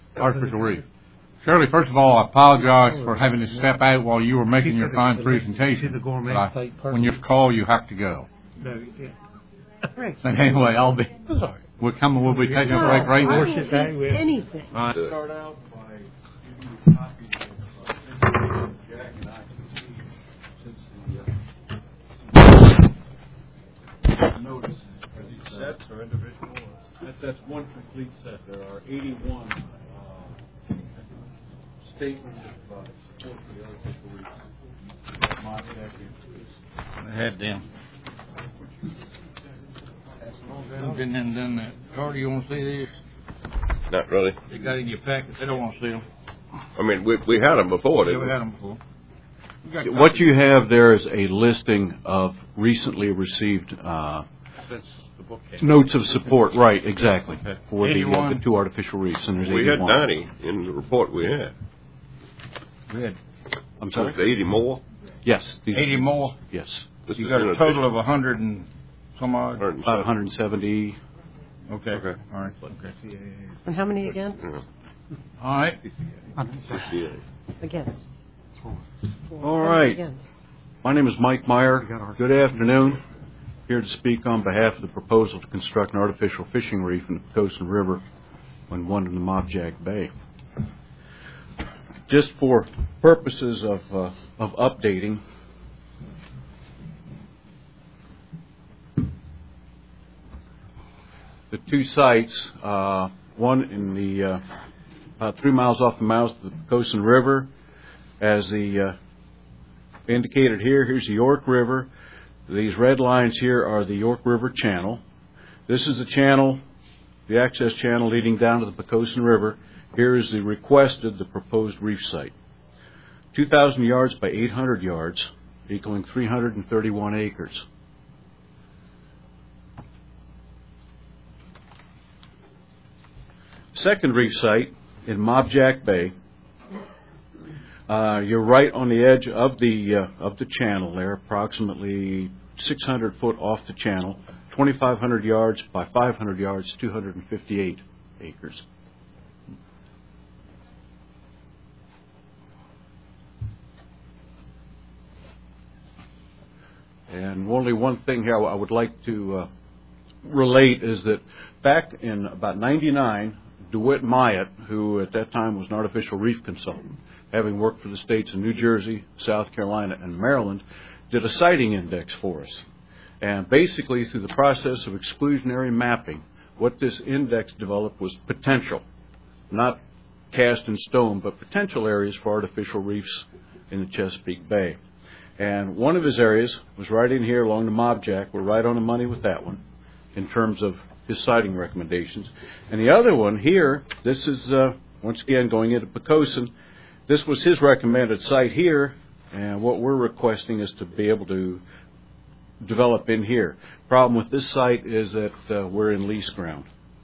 artificial reef. Shirley, first of all, I apologize for having to step out while you were making your fine presentation. But when you call, you have to go. But anyway, We'll be taking a break right now. Anything. Start out by copies of Jack and I since the notice. Are these sets or individual? That's one complete set. There are 81 statements of support for the artificial reefs. I had them. I've been in and done that. Carter, you want to see these? Not really. They got in your packet. They don't want to see them. I mean, we had them before, didn't we? Yeah, we had them before. What you have there is a listing of recently received notes of support. Right, exactly. For the two artificial reefs. And there's 81. We had 90 in the report we had. I'm sorry? 80 more? Yes. 80 more? Yes. You got a total of 100 and some odd? 170. Okay. All right. Okay. And how many against? Yeah. All right. 68. Against. All right. Against. My name is Mike Meyer. Good afternoon. Here to speak on behalf of the proposal to construct an artificial fishing reef in the Pocosin River when one in the Mobjack Bay. Just for purposes of updating, the two sites, one in the about 3 miles off the mouth of the Pocosin River, as the indicated here. Here's the York River. These red lines here are the York River channel. This is the channel, the access channel leading down to the Pocosin River. Here is the proposed reef site. 2,000 yards by 800 yards, equaling 331 acres. Second reef site in Mobjack Bay. You're right on the edge of the channel there, approximately 600 foot off the channel, 2,500 yards by 500 yards, 258 acres. And only one thing here I would like to relate is that back in about 99, DeWitt Myatt, who at that time was an artificial reef consultant, having worked for the states of New Jersey, South Carolina, and Maryland, did a siting index for us. And basically, through the process of exclusionary mapping, what this index developed was potential, not cast in stone, but potential areas for artificial reefs in the Chesapeake Bay. And one of his areas was right in here along the Mobjack. We're right on the money with that one in terms of his siting recommendations. And the other one here, this is, once again, going into Pocosin. This was his recommended site here, and what we're requesting is to be able to develop in here. Problem with this site is that we're in lease ground.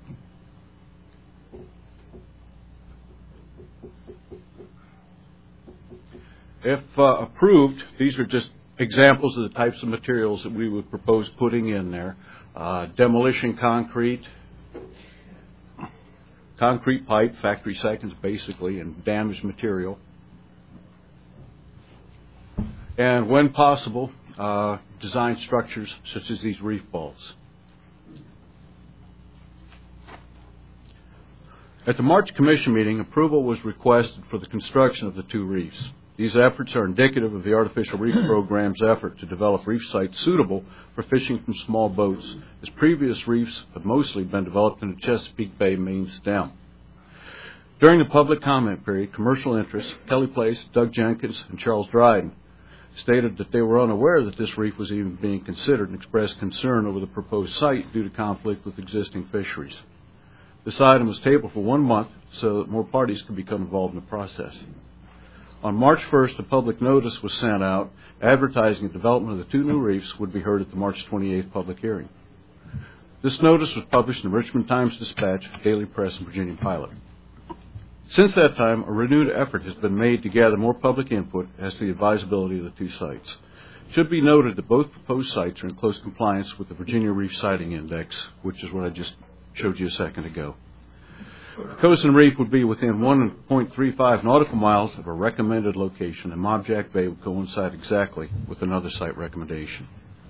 If approved, these are just examples of the types of materials that we would propose putting in there. Demolition concrete, concrete pipe, factory seconds basically, and damaged material. And when possible, design structures such as these reef balls. At the March Commission meeting, approval was requested for the construction of the two reefs. These efforts are indicative of the Artificial Reef Program's effort to develop reef sites suitable for fishing from small boats, as previous reefs have mostly been developed in the Chesapeake Bay main stem. During the public comment period, commercial interests, Kelly Place, Doug Jenkins, and Charles Dryden, stated that they were unaware that this reef was even being considered and expressed concern over the proposed site due to conflict with existing fisheries. This item was tabled for 1 month so that more parties could become involved in the process. On March 1st, a public notice was sent out advertising the development of the two new reefs would be heard at the March 28th public hearing. This notice was published in the Richmond Times-Dispatch, Daily Press, and Virginia Pilot. Since that time, a renewed effort has been made to gather more public input as to the advisability of the two sites. It should be noted that both proposed sites are in close compliance with the Virginia Reef Siting Index, which is what I just showed you a second ago. Pocosin Reef would be within 1.35 nautical miles of a recommended location, and Mobjack Bay would coincide exactly with another site recommendation.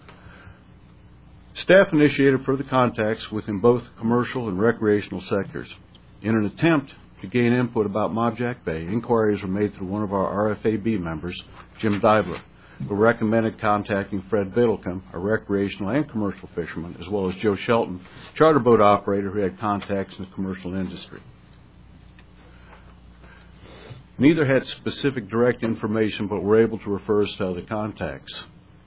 Staff initiated further contacts within both commercial and recreational sectors. In an attempt to gain input about Mobjack Bay, inquiries were made through one of our RFAB members, Jim Dibler, who recommended contacting Fred Biddlecombe, a recreational and commercial fisherman, as well as Joe Shelton, charter boat operator who had contacts in the commercial industry. Neither had specific direct information, but were able to refer us to other contacts.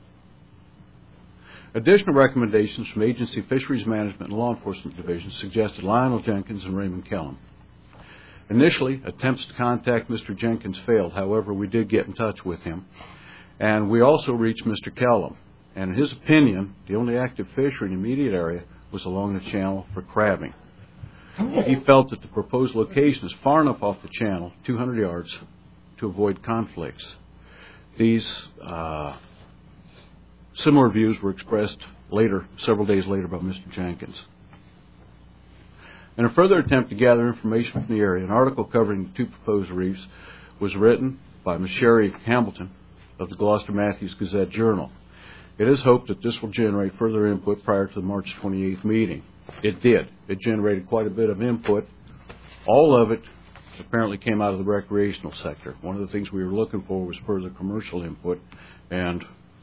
Additional recommendations from Agency Fisheries Management and Law Enforcement Divisions suggested Lionel Jenkins and Raymond Kellum. Initially, attempts to contact Mr. Jenkins failed. However, we did get in touch with him. And we also reached Mr. Kellum. And in his opinion, the only active fishery in the immediate area was along the channel for crabbing. He felt that the proposed location is far enough off the channel, 200 yards, to avoid conflicts. These similar views were expressed later, several days later, by Mr. Jenkins. In a further attempt to gather information from the area, an article covering the two proposed reefs was written by Ms. Sherry Hamilton of the Gloucester Matthews Gazette Journal. It is hoped that this will generate further input prior to the March 28th meeting. It did. It generated quite a bit of input. All of it apparently came out of the recreational sector. One of the things we were looking for was further commercial input, and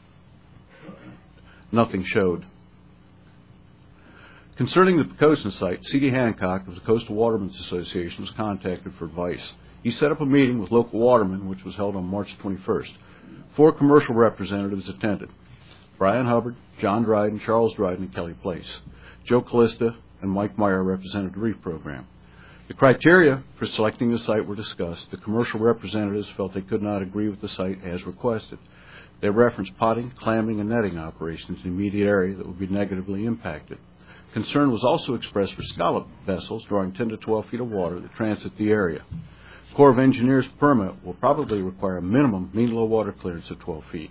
nothing showed. Concerning the Pocosin site, C.D. Hancock of the Coastal Watermen's Association was contacted for advice. He set up a meeting with local watermen, which was held on March 21st. 4 commercial representatives attended: Brian Hubbard, John Dryden, Charles Dryden, and Kelly Place. Joe Callista and Mike Meyer represented the reef program. The criteria for selecting the site were discussed. The commercial representatives felt they could not agree with the site as requested. They referenced potting, clamming, and netting operations in the immediate area that would be negatively impacted. Concern was also expressed for scallop vessels drawing 10 to 12 feet of water that transit the area. Corps of Engineers permit will probably require a minimum mean low water clearance of 12 feet.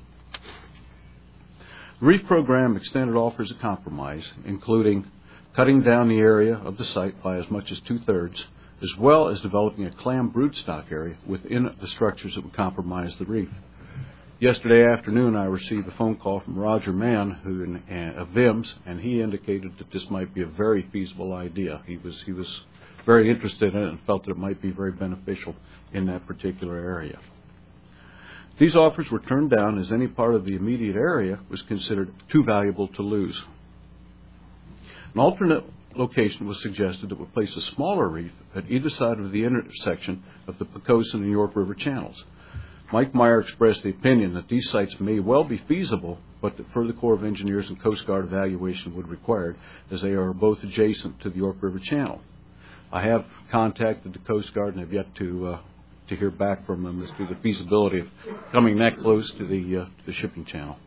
The reef program extended offers of compromise, including cutting down the area of the site by as much as 2/3, as well as developing a clam broodstock area within the structures that would compromise the reef. Yesterday afternoon, I received a phone call from Roger Mann of VIMS, and he indicated that this might be a very feasible idea. He was very interested in it and felt that it might be very beneficial in that particular area. These offers were turned down as any part of the immediate area was considered too valuable to lose. An alternate location was suggested that would place a smaller reef at either side of the intersection of the Pocosin and York River channels. Mike Meyer expressed the opinion that these sites may well be feasible, but that further Corps of Engineers and Coast Guard evaluation would be required, as they are both adjacent to the York River Channel. I have contacted the Coast Guard and have yet to hear back from them as to the feasibility of coming that close to the shipping channel.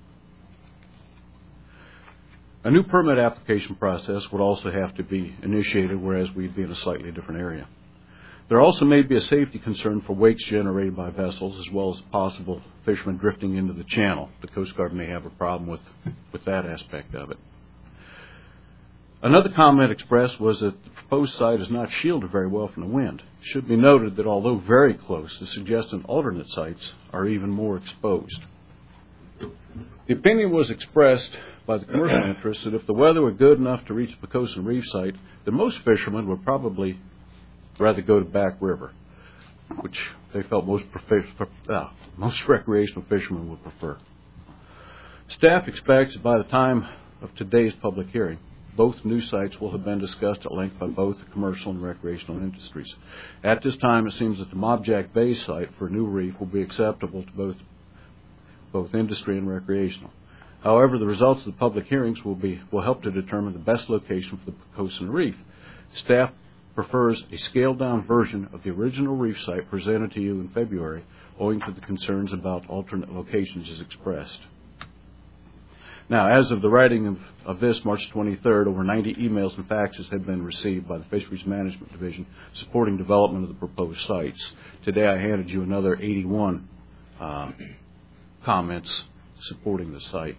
A new permit application process would also have to be initiated, whereas we'd be in a slightly different area. There also may be a safety concern for wakes generated by vessels, as well as possible fishermen drifting into the channel. The Coast Guard may have a problem with that aspect of it. Another comment expressed was that the proposed site is not shielded very well from the wind. It should be noted that although very close, the suggested alternate sites are even more exposed. The opinion was expressed by the commercial interests that if the weather were good enough to reach the Pocosin Reef site, then most fishermen would probably rather go to Back River, which they felt most recreational fishermen would prefer. Staff expects that by the time of today's public hearing, both new sites will have been discussed at length by both the commercial and recreational industries. At this time, it seems that the Mobjack Bay site for a new reef will be acceptable to both industry and recreational. However, the results of the public hearings will help to determine the best location for the Pocosin Reef. Staff prefers a scaled-down version of the original reef site presented to you in February, owing to the concerns about alternate locations as expressed. Now, as of the writing of this, March 23rd, over 90 emails and faxes had been received by the Fisheries Management Division supporting development of the proposed sites. Today I handed you another 81 comments supporting the site.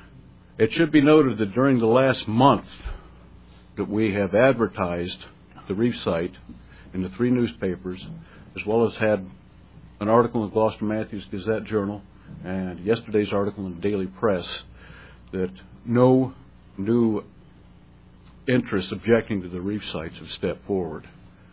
It should be noted that during the last month that we have advertised the reef site in the 3 newspapers, as well as had an article in the Gloucester Matthews Gazette Journal and yesterday's article in the Daily Press, that no new interests objecting to the reef sites have stepped forward.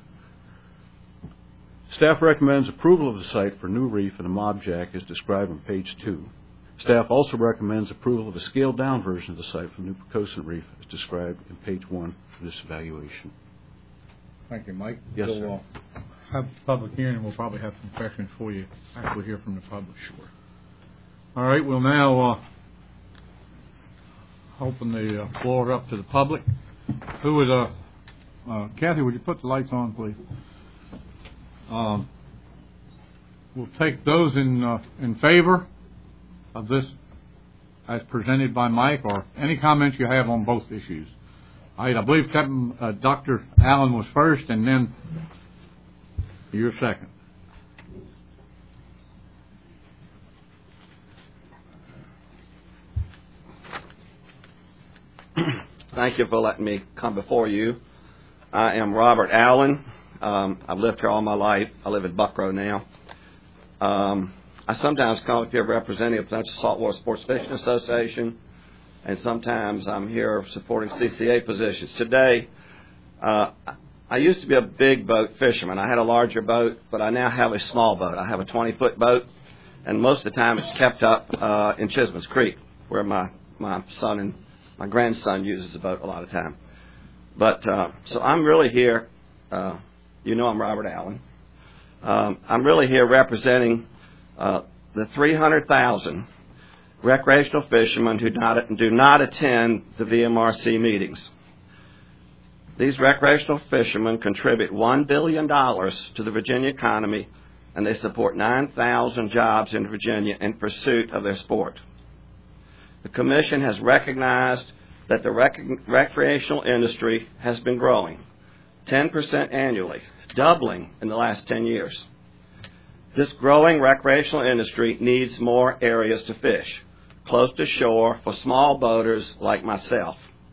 Staff recommends approval of the site for new reef and a mob jack as described on page 2. Staff also recommends approval of a scaled-down version of the site for new precocent reef as described in page 1 for this evaluation. Thank you, Mike. Yes, So, sir. Have a public hearing, and we'll probably have some questions for you after we hear from the public, sure. All right, we'll now open the floor up to the public. Who would, Kathy, would you put the lights on, please? We'll take those in favor of this as presented by Mike, or any comments you have on both issues. All right, I believe Dr. Allen was first, and then you're second. Thank you for letting me come before you. I am Robert Allen. I've lived here all my life. I live in Buckrow now. I sometimes come up here representing a potential Saltwater Sports Fishing Association, and sometimes I'm here supporting CCA positions. Today, I used to be a big boat fisherman. I had a larger boat, but I now have a small boat. I have a 20-foot boat, and most of the time it's kept up in Chisholm's Creek, where my son and my grandson uses the boat a lot of time. But so I'm really here. You know I'm Robert Allen. I'm really here representing the 300,000 recreational fishermen who do not attend the VMRC meetings. These recreational fishermen contribute $1 billion to the Virginia economy, and they support 9,000 jobs in Virginia in pursuit of their sport. The Commission has recognized that the recreational industry has been growing 10% annually, doubling in the last 10 years. This growing recreational industry needs more areas to fish, close to shore for small boaters like myself.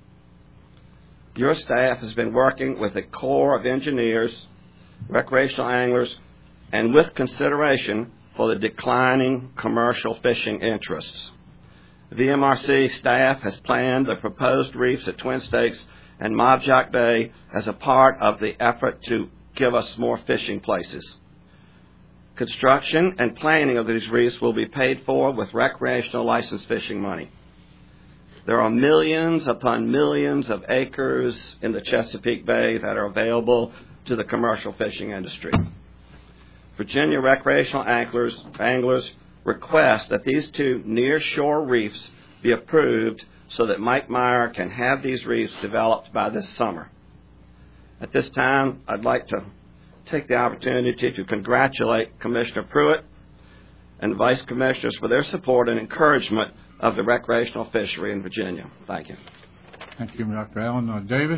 Your staff has been working with a core of engineers, recreational anglers, and with consideration for the declining commercial fishing interests. The VMRC staff has planned the proposed reefs at Twin Stakes and Mobjack Bay as a part of the effort to give us more fishing places. Construction and planning of these reefs will be paid for with recreational licensed fishing money. There are millions upon millions of acres in the Chesapeake Bay that are available to the commercial fishing industry. Virginia recreational anglers request that these 2 near-shore reefs be approved so that Mike Meyer can have these reefs developed by this summer. At this time, I'd like to take the opportunity to congratulate Commissioner Pruitt and Vice Commissioners for their support and encouragement of the recreational fishery in Virginia. Thank you. Thank you, Dr. Allen. David?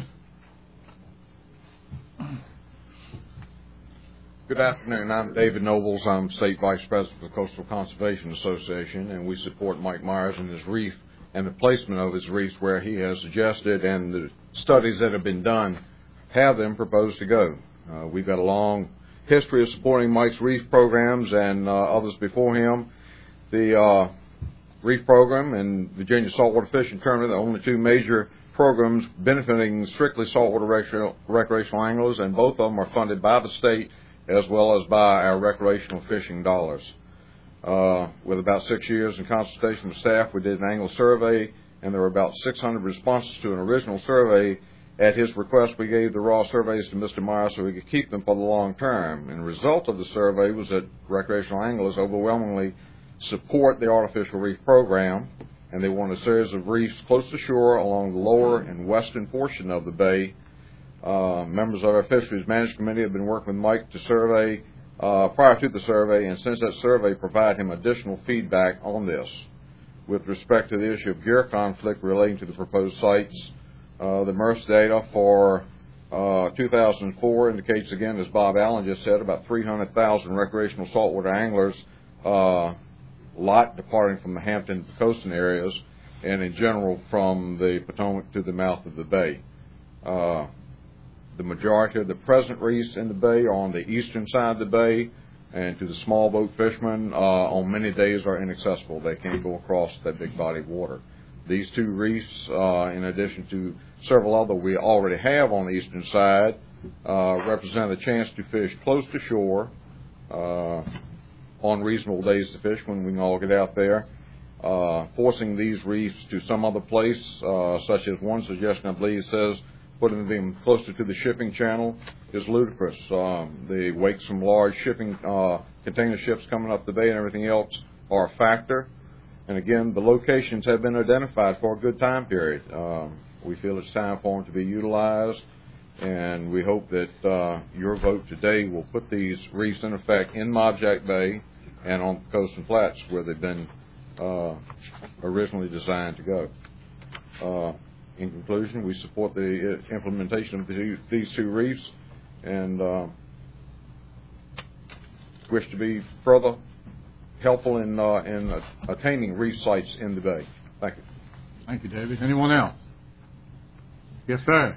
Good afternoon. I'm David Nobles. I'm State Vice President of the Coastal Conservation Association, and we support Mike Myers and his reef and the placement of his reefs where he has suggested, and the studies that have been done have them proposed to go. We've got a long history of supporting Mike's reef programs and others before him. The reef program and Virginia Saltwater Fishing Tournament, the only 2 major programs benefiting strictly saltwater recreational anglers, and both of them are funded by the state as well as by our recreational fishing dollars. With about 6 years in consultation with staff, we did an annual survey, and there were about 600 responses to an original survey. At his request, we gave the raw surveys to Mr. Meyer so we could keep them for the long term. And the result of the survey was that recreational anglers overwhelmingly support the artificial reef program, and they want a series of reefs close to shore along the lower and western portion of the bay. Members of our Fisheries Management Committee have been working with Mike to survey prior to the survey, and since that survey provide him additional feedback on this. With respect to the issue of gear conflict relating to the proposed sites, the MERS data for 2004 indicates, again, as Bob Allen just said, about 300,000 recreational saltwater anglers, a lot departing from the Hampton coastal areas, and in general from the Potomac to the mouth of the bay. The majority of the present reefs in the bay are on the eastern side of the bay, and to the small boat fishermen, on many days are inaccessible. They can't go across that big body of water. These two reefs, in addition to several other we already have on the eastern side, represent a chance to fish close to shore on reasonable days to fish when we can all get out there. Forcing these reefs to some other place, such as one suggestion I believe says putting them closer to the shipping channel, is ludicrous. The wakes from large shipping container ships coming up the bay and everything else are a factor. And again, the locations have been identified for a good time period. We feel it's time for them to be utilized, and we hope that your vote today will put these reefs in effect in Mob Jack Bay and on the Coast and Flats where they've been originally designed to go. In conclusion, we support the implementation of these two reefs and wish to be further helpful in attaining reef sites in the bay. Thank you. Thank you, David. Anyone else? Yes, sir.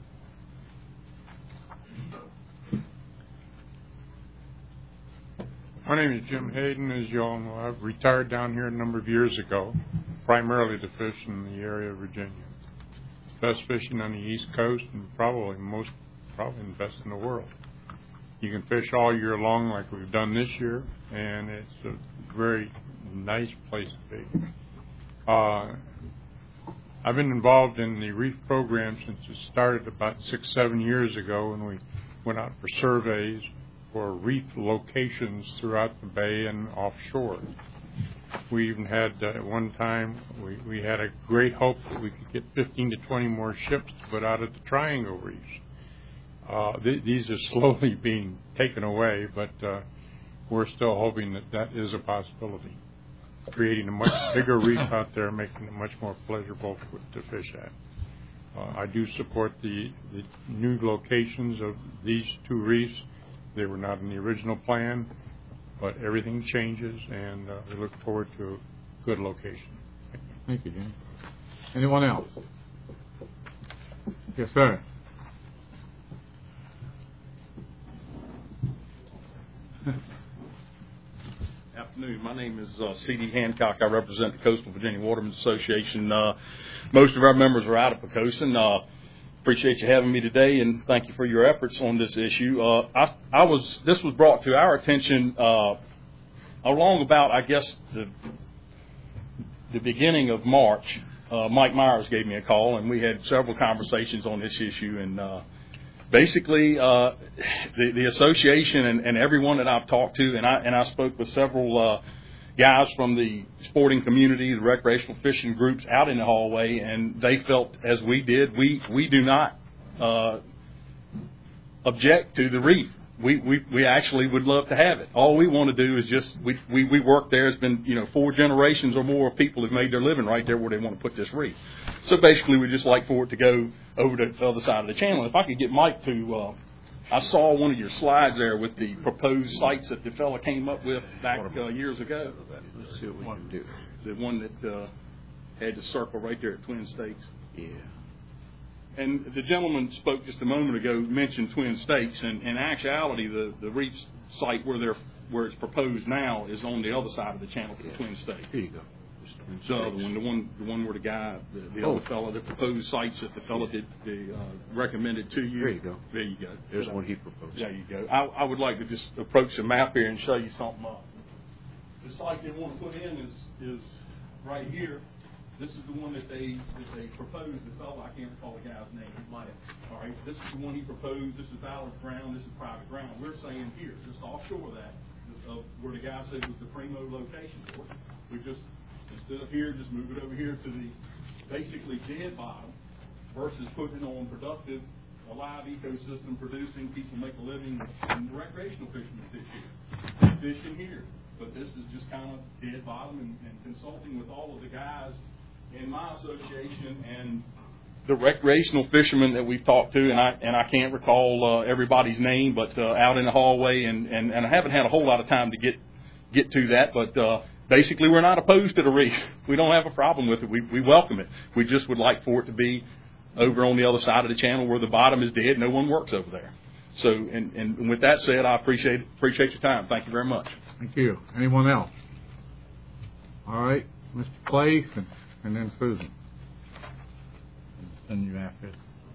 My name is Jim Hayden. As you all know, I've retired down here a number of years ago, primarily to fish in the area of Virginia. It's best fishing on the East Coast and probably the best in the world. You can fish all year long like we've done this year, and it's a very nice place to be. I've been involved in the reef program since it started about 6-7 years ago when we went out for surveys for reef locations throughout the bay and offshore. We even had, at one time, we had a great hope that we could get 15 to 20 more ships to put out at the Triangle Reefs. These are slowly being taken away, but we're still hoping that is a possibility. Creating a much bigger reef out there, making it much more pleasurable to fish at. I do support the new locations of these two reefs. They were not in the original plan, but everything changes, and we look forward to a good location. Thank you, Jim. Anyone else? Yes, sir. Afternoon. My name is C.D. Hancock. I represent the Coastal Virginia Watermen's Association. Most of our members are out of Poquoson. Appreciate you having me today, and thank you for your efforts on this issue. This was brought to our attention along about, I guess, the beginning of March. Mike Myers gave me a call, and we had several conversations on this issue. And basically, the association and everyone that I've talked to, and I spoke with several guys from the sporting community, the recreational fishing groups out in the hallway, and they felt as we did. We do not object to the reef. We actually would love to have it. All we want to do is just we work there. It's been 4 generations or more of people have made their living right there where they want to put this reef. So basically, we just like for it to go over to the other side of the channel. If I could get Mike to. I saw one of your slides there with the proposed sites that the fella came up with back years ago. Let's see what we can do. The one that had the circle right there at Twin Stakes. Yeah. And the gentleman spoke just a moment ago, mentioned Twin Stakes, and in actuality, the reef site where it's proposed now is on the other side of the channel for the Twin Stakes. Here you go. The other one, the one where the guy, the other fellow, the proposed sites that the fellow did recommended to you. There you go. There you go. There's one he proposed. There you go. I would like to just approach the map here and show you something. The site they want to put in is right here. This is the one that they proposed. The fellow, I can't recall the guy's name. He might have. All right. This is the one he proposed. This is Ballard ground. This is private ground. We're saying here, just offshore of that, where the guy said was the primo location for it. We just instead of here, just move it over here to the basically dead bottom versus putting it on productive, a live ecosystem producing, people make a living, and the recreational fishermen fish here. Fishing here. But this is just kind of dead bottom and consulting with all of the guys in my association and the recreational fishermen that we've talked to, and I can't recall everybody's name, but out in the hallway, and I haven't had a whole lot of time to get to that, but basically, we're not opposed to the reef. We don't have a problem with it. We welcome it. We just would like for it to be over on the other side of the channel where the bottom is dead. No one works over there. So, and with that said, I appreciate your time. Thank you very much. Thank you. Anyone else? All right, Mr. Place and then Susan. Then you after.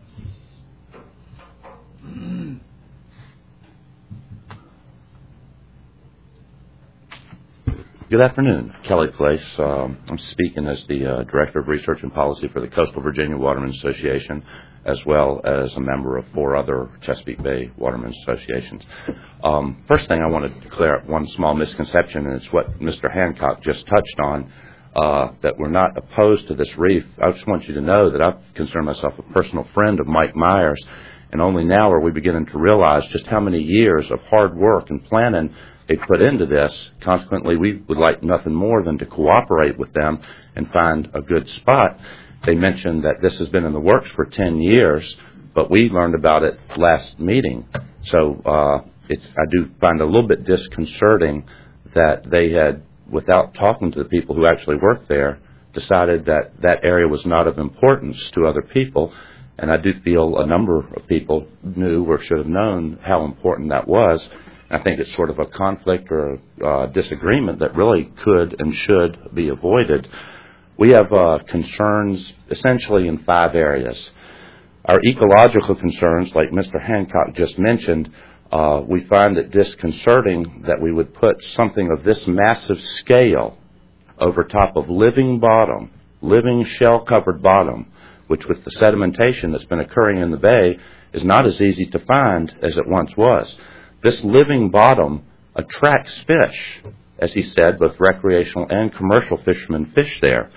Good afternoon. Kelly Place. I'm speaking as the Director of Research and Policy for the Coastal Virginia Watermen's Association, as well as a member of 4 other Chesapeake Bay Watermen's Associations. First thing I want to clear up one small misconception, and it's what Mr. Hancock just touched on, that we're not opposed to this reef. I just want you to know that I've considered myself a personal friend of Mike Myers, and only now are we beginning to realize just how many years of hard work and planning they put into this. Consequently, we would like nothing more than to cooperate with them and find a good spot. They mentioned that this has been in the works for 10 years, but we learned about it last meeting. So I do find it a little bit disconcerting that they had, without talking to the people who actually work there, decided that that area was not of importance to other people. And I do feel a number of people knew or should have known how important that was. I think it's sort of a conflict or a disagreement that really could and should be avoided. We have concerns essentially in 5 areas. Our ecological concerns, like Mr. Hancock just mentioned, we find it disconcerting that we would put something of this massive scale over top of living bottom, living shell-covered bottom, which with the sedimentation that's been occurring in the bay is not as easy to find as it once was. This living bottom attracts fish. As he said, both recreational and commercial fishermen fish there.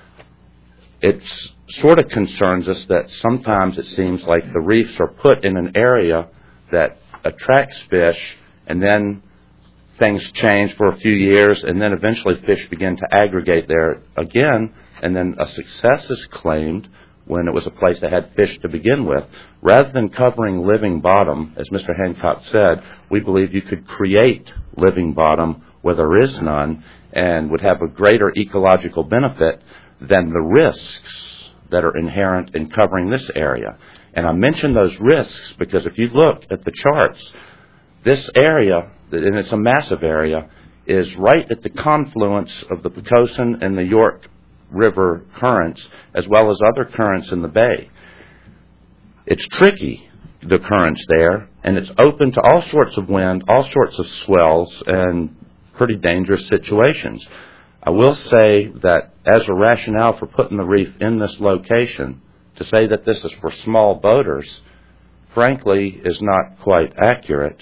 It sort of concerns us that sometimes it seems like the reefs are put in an area that attracts fish, and then things change for a few years, and then eventually fish begin to aggregate there again, and then a success is claimed when it was a place that had fish to begin with. Rather than covering living bottom, as Mr. Hancock said, we believe you could create living bottom where there is none and would have a greater ecological benefit than the risks that are inherent in covering this area. And I mention those risks because if you look at the charts, this area, and it's a massive area, is right at the confluence of the Pocosin and the York River currents, as well as other currents in the bay. It's tricky, the currents there, and it's open to all sorts of wind, all sorts of swells, and pretty dangerous situations. I will say that as a rationale for putting the reef in this location, to say that this is for small boaters, frankly, is not quite accurate.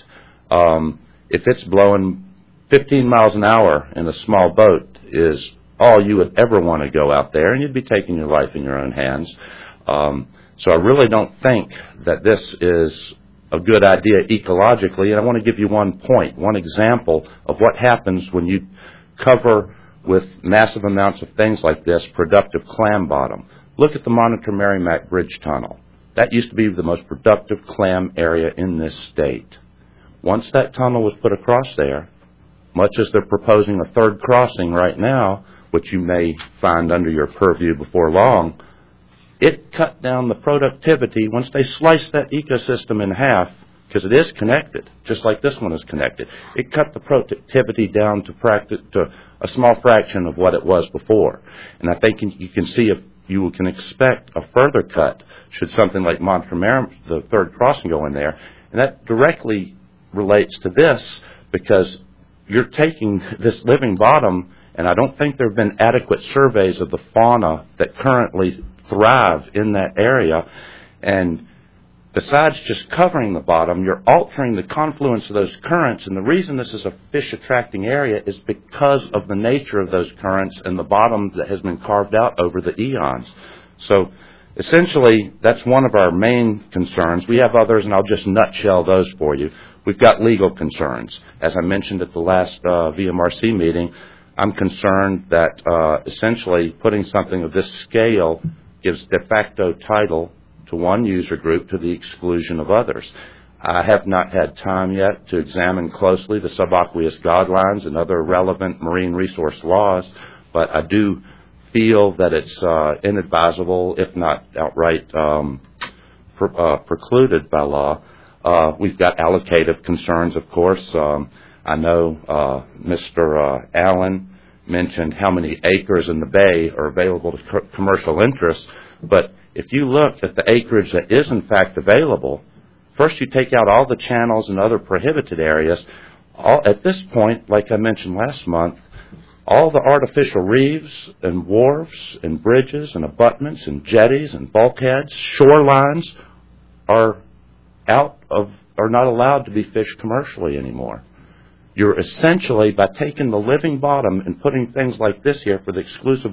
If it's blowing 15 miles an hour in a small boat is all you would ever want to go out there, and you'd be taking your life in your own hands. So I really don't think that this is a good idea ecologically, and I want to give you one example of what happens when you cover with massive amounts of things like this productive clam bottom. Look at the Monitor Merrimack Bridge Tunnel. That used to be the most productive clam area in this state. Once that tunnel was put across there, much as they're proposing a third crossing right now, which you may find under your purview before long, it cut down the productivity. Once they sliced that ecosystem in half, because it is connected, just like this one is connected, it cut the productivity down to a small fraction of what it was before. And I think you can see if you can expect a further cut should something like Monitor Merrimack, the third crossing, go in there. And that directly relates to this because you're taking this living bottom, and I don't think there have been adequate surveys of the fauna that currently thrive in that area. And besides just covering the bottom, you're altering the confluence of those currents. And the reason this is a fish-attracting area is because of the nature of those currents and the bottom that has been carved out over the eons. So essentially, that's one of our main concerns. We have others, and I'll just nutshell those for you. We've got legal concerns. As I mentioned at the last VMRC meeting, I'm concerned that essentially putting something of this scale gives de facto title to one user group to the exclusion of others. I have not had time yet to examine closely the subaqueous guidelines and other relevant marine resource laws, but I do feel that it's inadvisable, if not outright precluded by law. We've got allocative concerns, of course. I know Mr. Allen mentioned how many acres in the bay are available to commercial interests, but if you look at the acreage that is in fact available, first you take out all the channels and other prohibited areas. At this point, like I mentioned last month, all the artificial reefs and wharves and bridges and abutments and jetties and bulkheads, shorelines are not allowed to be fished commercially anymore. You're essentially, by taking the living bottom and putting things like this here for the exclusive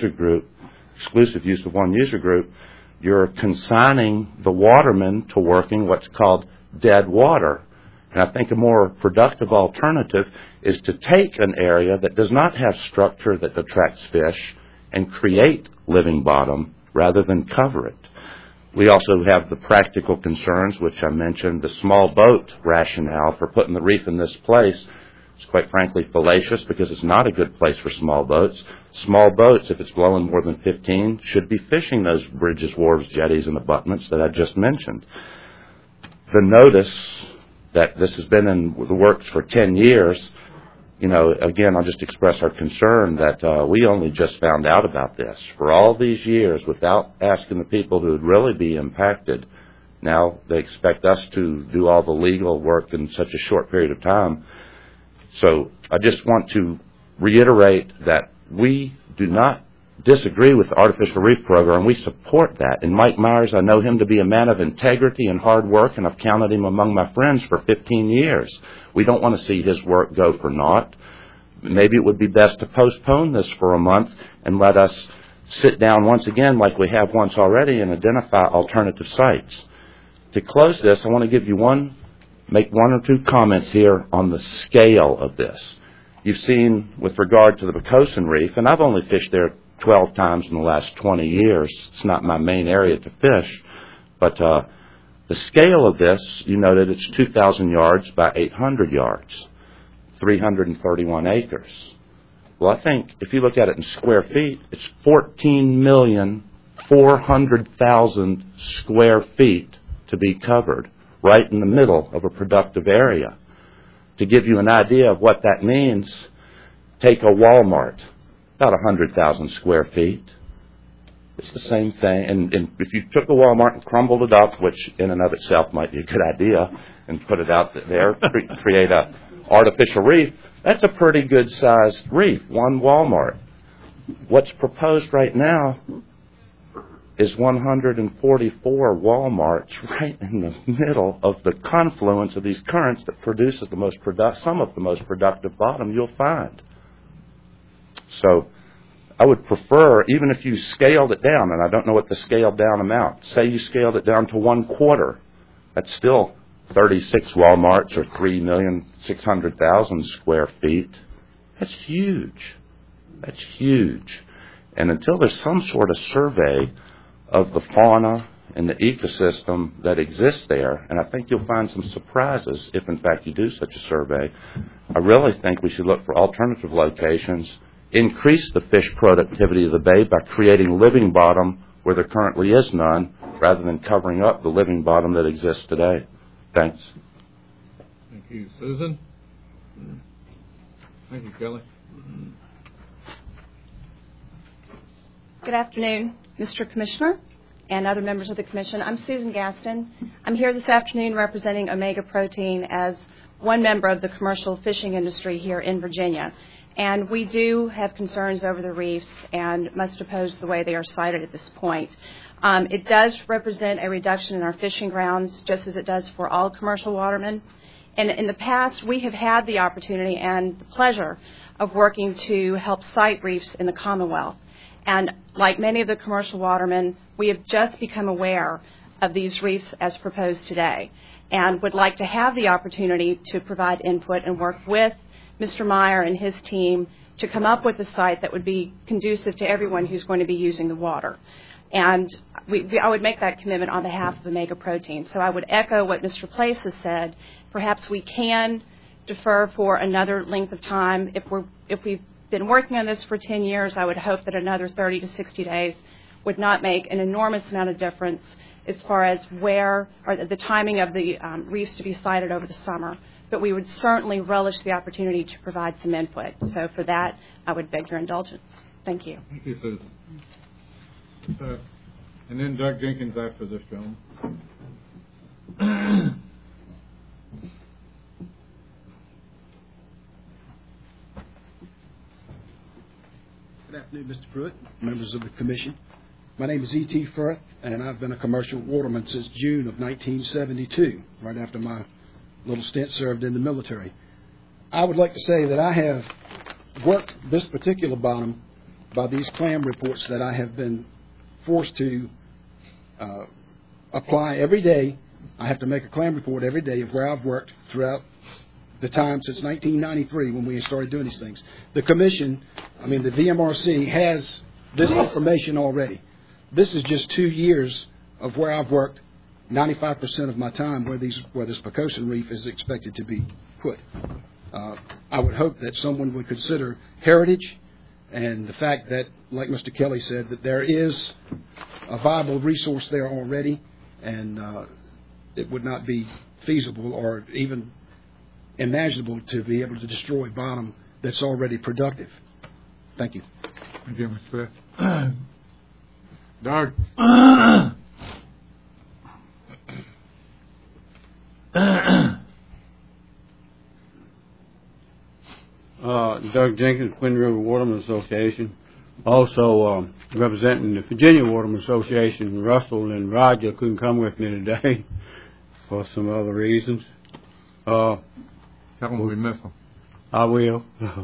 use of one user group, you're consigning the watermen to working what's called dead water. And I think a more productive alternative is to take an area that does not have structure that attracts fish and create living bottom rather than cover it. We also have the practical concerns, which I mentioned, the small boat rationale for putting the reef in this place. It's quite frankly fallacious because it's not a good place for small boats. Small boats, if it's blowing more than 15, should be fishing those bridges, wharves, jetties, and abutments that I just mentioned. The notice that this has been in the works for 10 years, again, I'll just express our concern that we only just found out about this. For all these years, without asking the people who would really be impacted, now they expect us to do all the legal work in such a short period of time. So I just want to reiterate that we do not disagree with the Artificial Reef Program. We support that. And Mike Myers, I know him to be a man of integrity and hard work, and I've counted him among my friends for 15 years. We don't want to see his work go for naught. Maybe it would be best to postpone this for a month and let us sit down once again like we have once already and identify alternative sites. To close this, I want to make one or two comments here on the scale of this. You've seen with regard to the Pocosin Reef, and I've only fished there 12 times in the last 20 years. It's not my main area to fish, but the scale of this, you noted it's 2,000 yards by 800 yards, 331 acres. Well, I think if you look at it in square feet, it's 14,400,000 square feet to be covered, right in the middle of a productive area. To give you an idea of what that means, take a Walmart, about 100,000 square feet. It's the same thing. And if you took a Walmart and crumbled it up, which in and of itself might be a good idea, and put it out there, create an artificial reef, that's a pretty good-sized reef, one Walmart. What's proposed right now is 144 Walmarts right in the middle of the confluence of these currents that produces some of the most productive bottom you'll find. So I would prefer, even if you scaled it down, and I don't know what the scaled down amount, say you scaled it down to 1/4, that's still 36 Walmarts or 3,600,000 square feet. That's huge. That's huge. And until there's some sort of survey of the fauna and the ecosystem that exists there, and I think you'll find some surprises if in fact you do such a survey, I really think we should look for alternative locations, increase the fish productivity of the bay by creating living bottom where there currently is none, rather than covering up the living bottom that exists today. Thanks. Thank you. Susan? Thank you, Kelly. Good afternoon, Mr. Commissioner and other members of the Commission. I'm Susan Gaston. I'm here this afternoon representing Omega Protein as one member of the commercial fishing industry here in Virginia. And we do have concerns over the reefs and must oppose the way they are sited at this point. It does represent a reduction in our fishing grounds, just as it does for all commercial watermen. And in the past, we have had the opportunity and the pleasure of working to help site reefs in the Commonwealth. And like many of the commercial watermen, we have just become aware of these reefs as proposed today and would like to have the opportunity to provide input and work with Mr. Meyer and his team to come up with a site that would be conducive to everyone who's going to be using the water. And I would make that commitment on behalf of Omega Protein. So I would echo what Mr. Place has said. Perhaps we can defer for another length of time if we been working on this for 10 years, I would hope that another 30 to 60 days would not make an enormous amount of difference as far as where or the timing of the reefs to be sited over the summer. But we would certainly relish the opportunity to provide some input. So for that, I would beg your indulgence. Thank you. Thank you, Susan. And then Doug Jenkins after this gentleman. Good afternoon, Mr. Pruitt, members of the Commission. My name is E.T. Firth, and I've been a commercial waterman since June of 1972, right after my little stint served in the military. I would like to say that I have worked this particular bottom by these clam reports that I have been forced to apply every day. I have to make a clam report every day of where I've worked throughout the time since 1993 when we started doing these things. The Commission, the VMRC, has this information already. This is just 2 years of where I've worked 95% of my time where this Pocosin Reef is expected to be put. I would hope that someone would consider heritage and the fact that, like Mr. Kelly said, that there is a viable resource there already, and it would not be feasible or even imaginable to be able to destroy bottom that's already productive. Thank you. Thank you, Mr. Smith. Doug. Doug Jenkins, Twin River Waterman Association. Also representing the Virginia Waterman Association. Russell and Roger couldn't come with me today for some other reasons. Tell them we miss them. I will.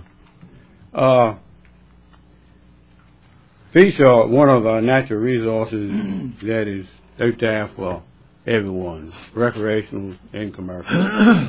Fish are one of our natural resources that is out there for everyone, recreational and commercial.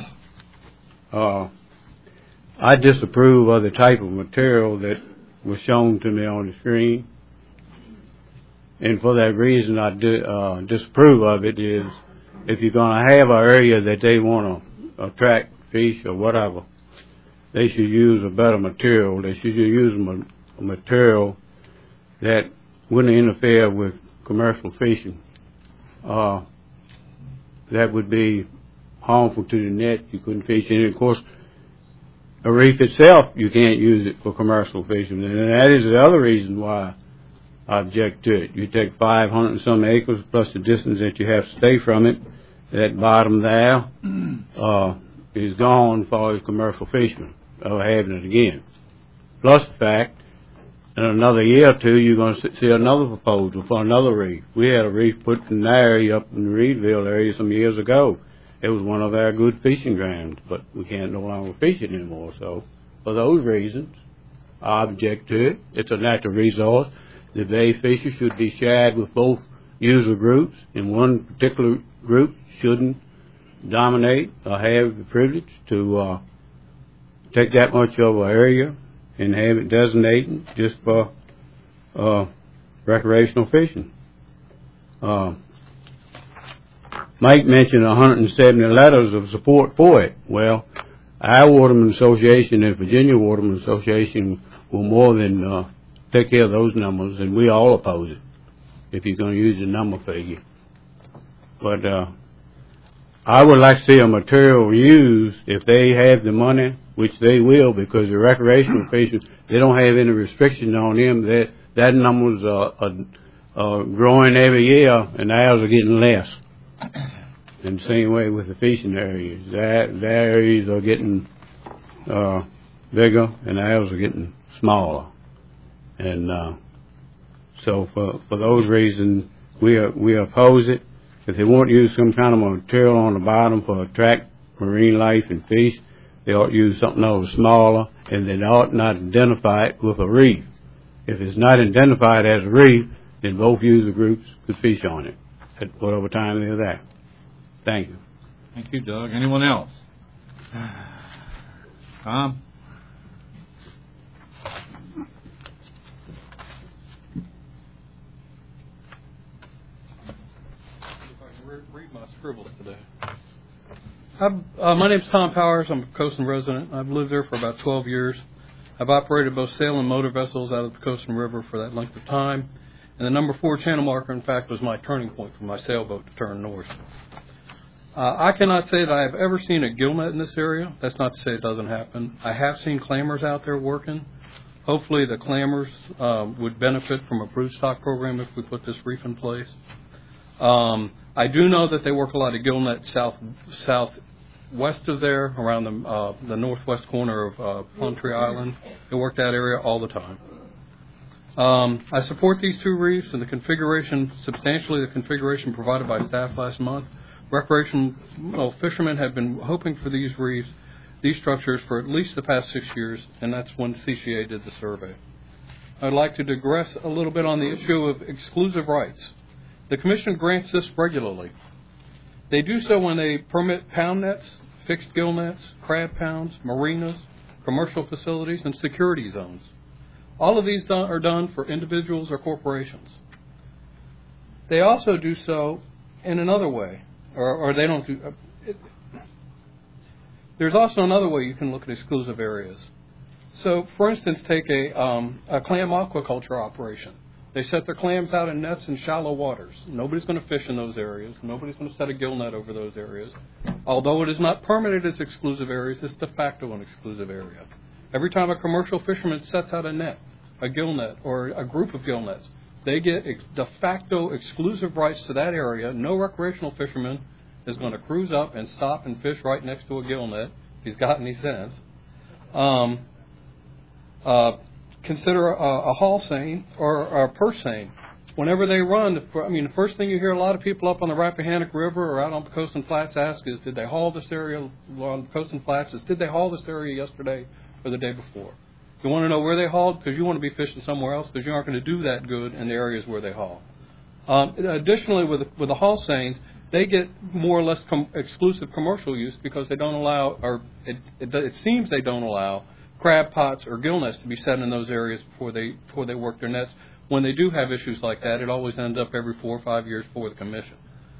I disapprove of the type of material that was shown to me on the screen. And for that reason, I disapprove of it is if you're going to have an area that they want to attract fish or whatever, they should use a better material. They should use a material that wouldn't interfere with commercial fishing. That would be harmful to the net. You couldn't fish in it. Of course, a reef itself, you can't use it for commercial fishing. And that is the other reason why I object to it. You take 500 and some acres plus the distance that you have to stay from it. That bottom there is gone for as commercial fishermen of having it again. Plus the fact, in another year or two, you're going to see another proposal for another reef. We had a reef put in an area up in the Reedville area some years ago. It was one of our good fishing grounds, but we can't no longer fish it anymore. So, for those reasons, I object to it. It's a natural resource. The bay fishers should be shared with both user groups, and one particular group shouldn't dominate or have the privilege to take that much of an area and have it designated just for recreational fishing. Mike mentioned 170 letters of support for it. Well, our Waterman Association and Virginia Waterman Association will more than take care of those numbers, and we all oppose it if you're going to use the number figure. But I would like to see a material used if they have the money, which they will, because the recreational fishers, they don't have any restriction on them. That numbers are growing every year, and ours are getting less. And the same way with the fishing areas. Their areas are getting bigger, and ours are getting smaller. And so for those reasons, we oppose it. If they want to use some kind of material on the bottom for attract marine life and fish, they ought to use something else smaller, and they ought not identify it with a reef. If it's not identified as a reef, then both user groups could fish on it at whatever time they're there. Thank you. Thank you, Doug. Anyone else? Tom? Read my scribbles today. My name's Tom Powers. I'm a Pocosin resident. I've lived there for about 12 years. I've operated both sail and motor vessels out of the Pocosin River for that length of time, and the number 4 channel marker, in fact, was my turning point for my sailboat to turn north. I cannot say that I have ever seen a gillnet in this area. That's not to say it doesn't happen. I have seen clammers out there working. Hopefully the clammers would benefit from a broodstock program if we put this reef in place. I do know that they work a lot of gillnet southwest of there, around the northwest corner of Plumtree Island. They work that area all the time. I support these 2 reefs and the configuration, substantially the configuration provided by staff last month. Recreational fishermen have been hoping for these reefs, these structures, for at least the past 6 years, and that's when CCA did the survey. I'd like to digress a little bit on the issue of exclusive rights. The Commission grants this regularly. They do so when they permit pound nets, fixed gill nets, crab pounds, marinas, commercial facilities, and security zones. All of these are done for individuals or corporations. They also do so in another way, or they don't do. There's also another way you can look at exclusive areas. So, for instance, take a clam aquaculture operation. They set their clams out in nets in shallow waters. Nobody's going to fish in those areas. Nobody's going to set a gill net over those areas. Although it is not permitted as exclusive areas, it's de facto an exclusive area. Every time a commercial fisherman sets out a net, a gill net, or a group of gill nets, they get de facto exclusive rights to that area. No recreational fisherman is going to cruise up and stop and fish right next to a gill net, if he's got any sense. Consider a haul seine or a purse seine. Whenever they run, the first thing you hear a lot of people up on the Rappahannock River or out on Pocosin Flats ask is, did they haul this area on Pocosin Flats? Did they haul this area yesterday or the day before? You want to know where they hauled because you want to be fishing somewhere else because you aren't going to do that good in the areas where they haul. Additionally, with the haul seines, they get more or less exclusive commercial use because they don't allow, or it seems they don't allow, crab pots or gill nets to be set in those areas before they work their nets. When they do have issues like that, it always ends up every 4 or 5 years before the Commission.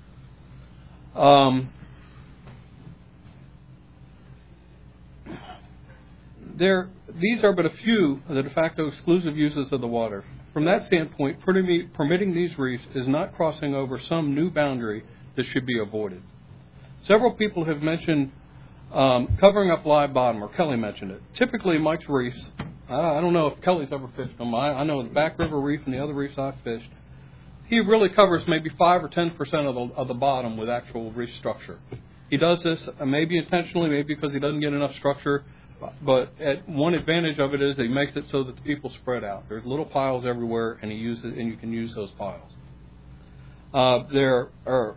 These are but a few of the de facto exclusive uses of the water. From that standpoint, permitting these reefs is not crossing over some new boundary that should be avoided. Several people have mentioned covering up live bottom, or Kelly mentioned it. Typically, Mike's reefs, I don't know if Kelly's ever fished them. I know the Back River Reef and the other reefs I've fished, he really covers maybe 5 or 10% of the bottom with actual reef structure. He does this maybe intentionally, maybe because he doesn't get enough structure, but one advantage of it is he makes it so that the people spread out. There's little piles everywhere, and you can use those piles. There are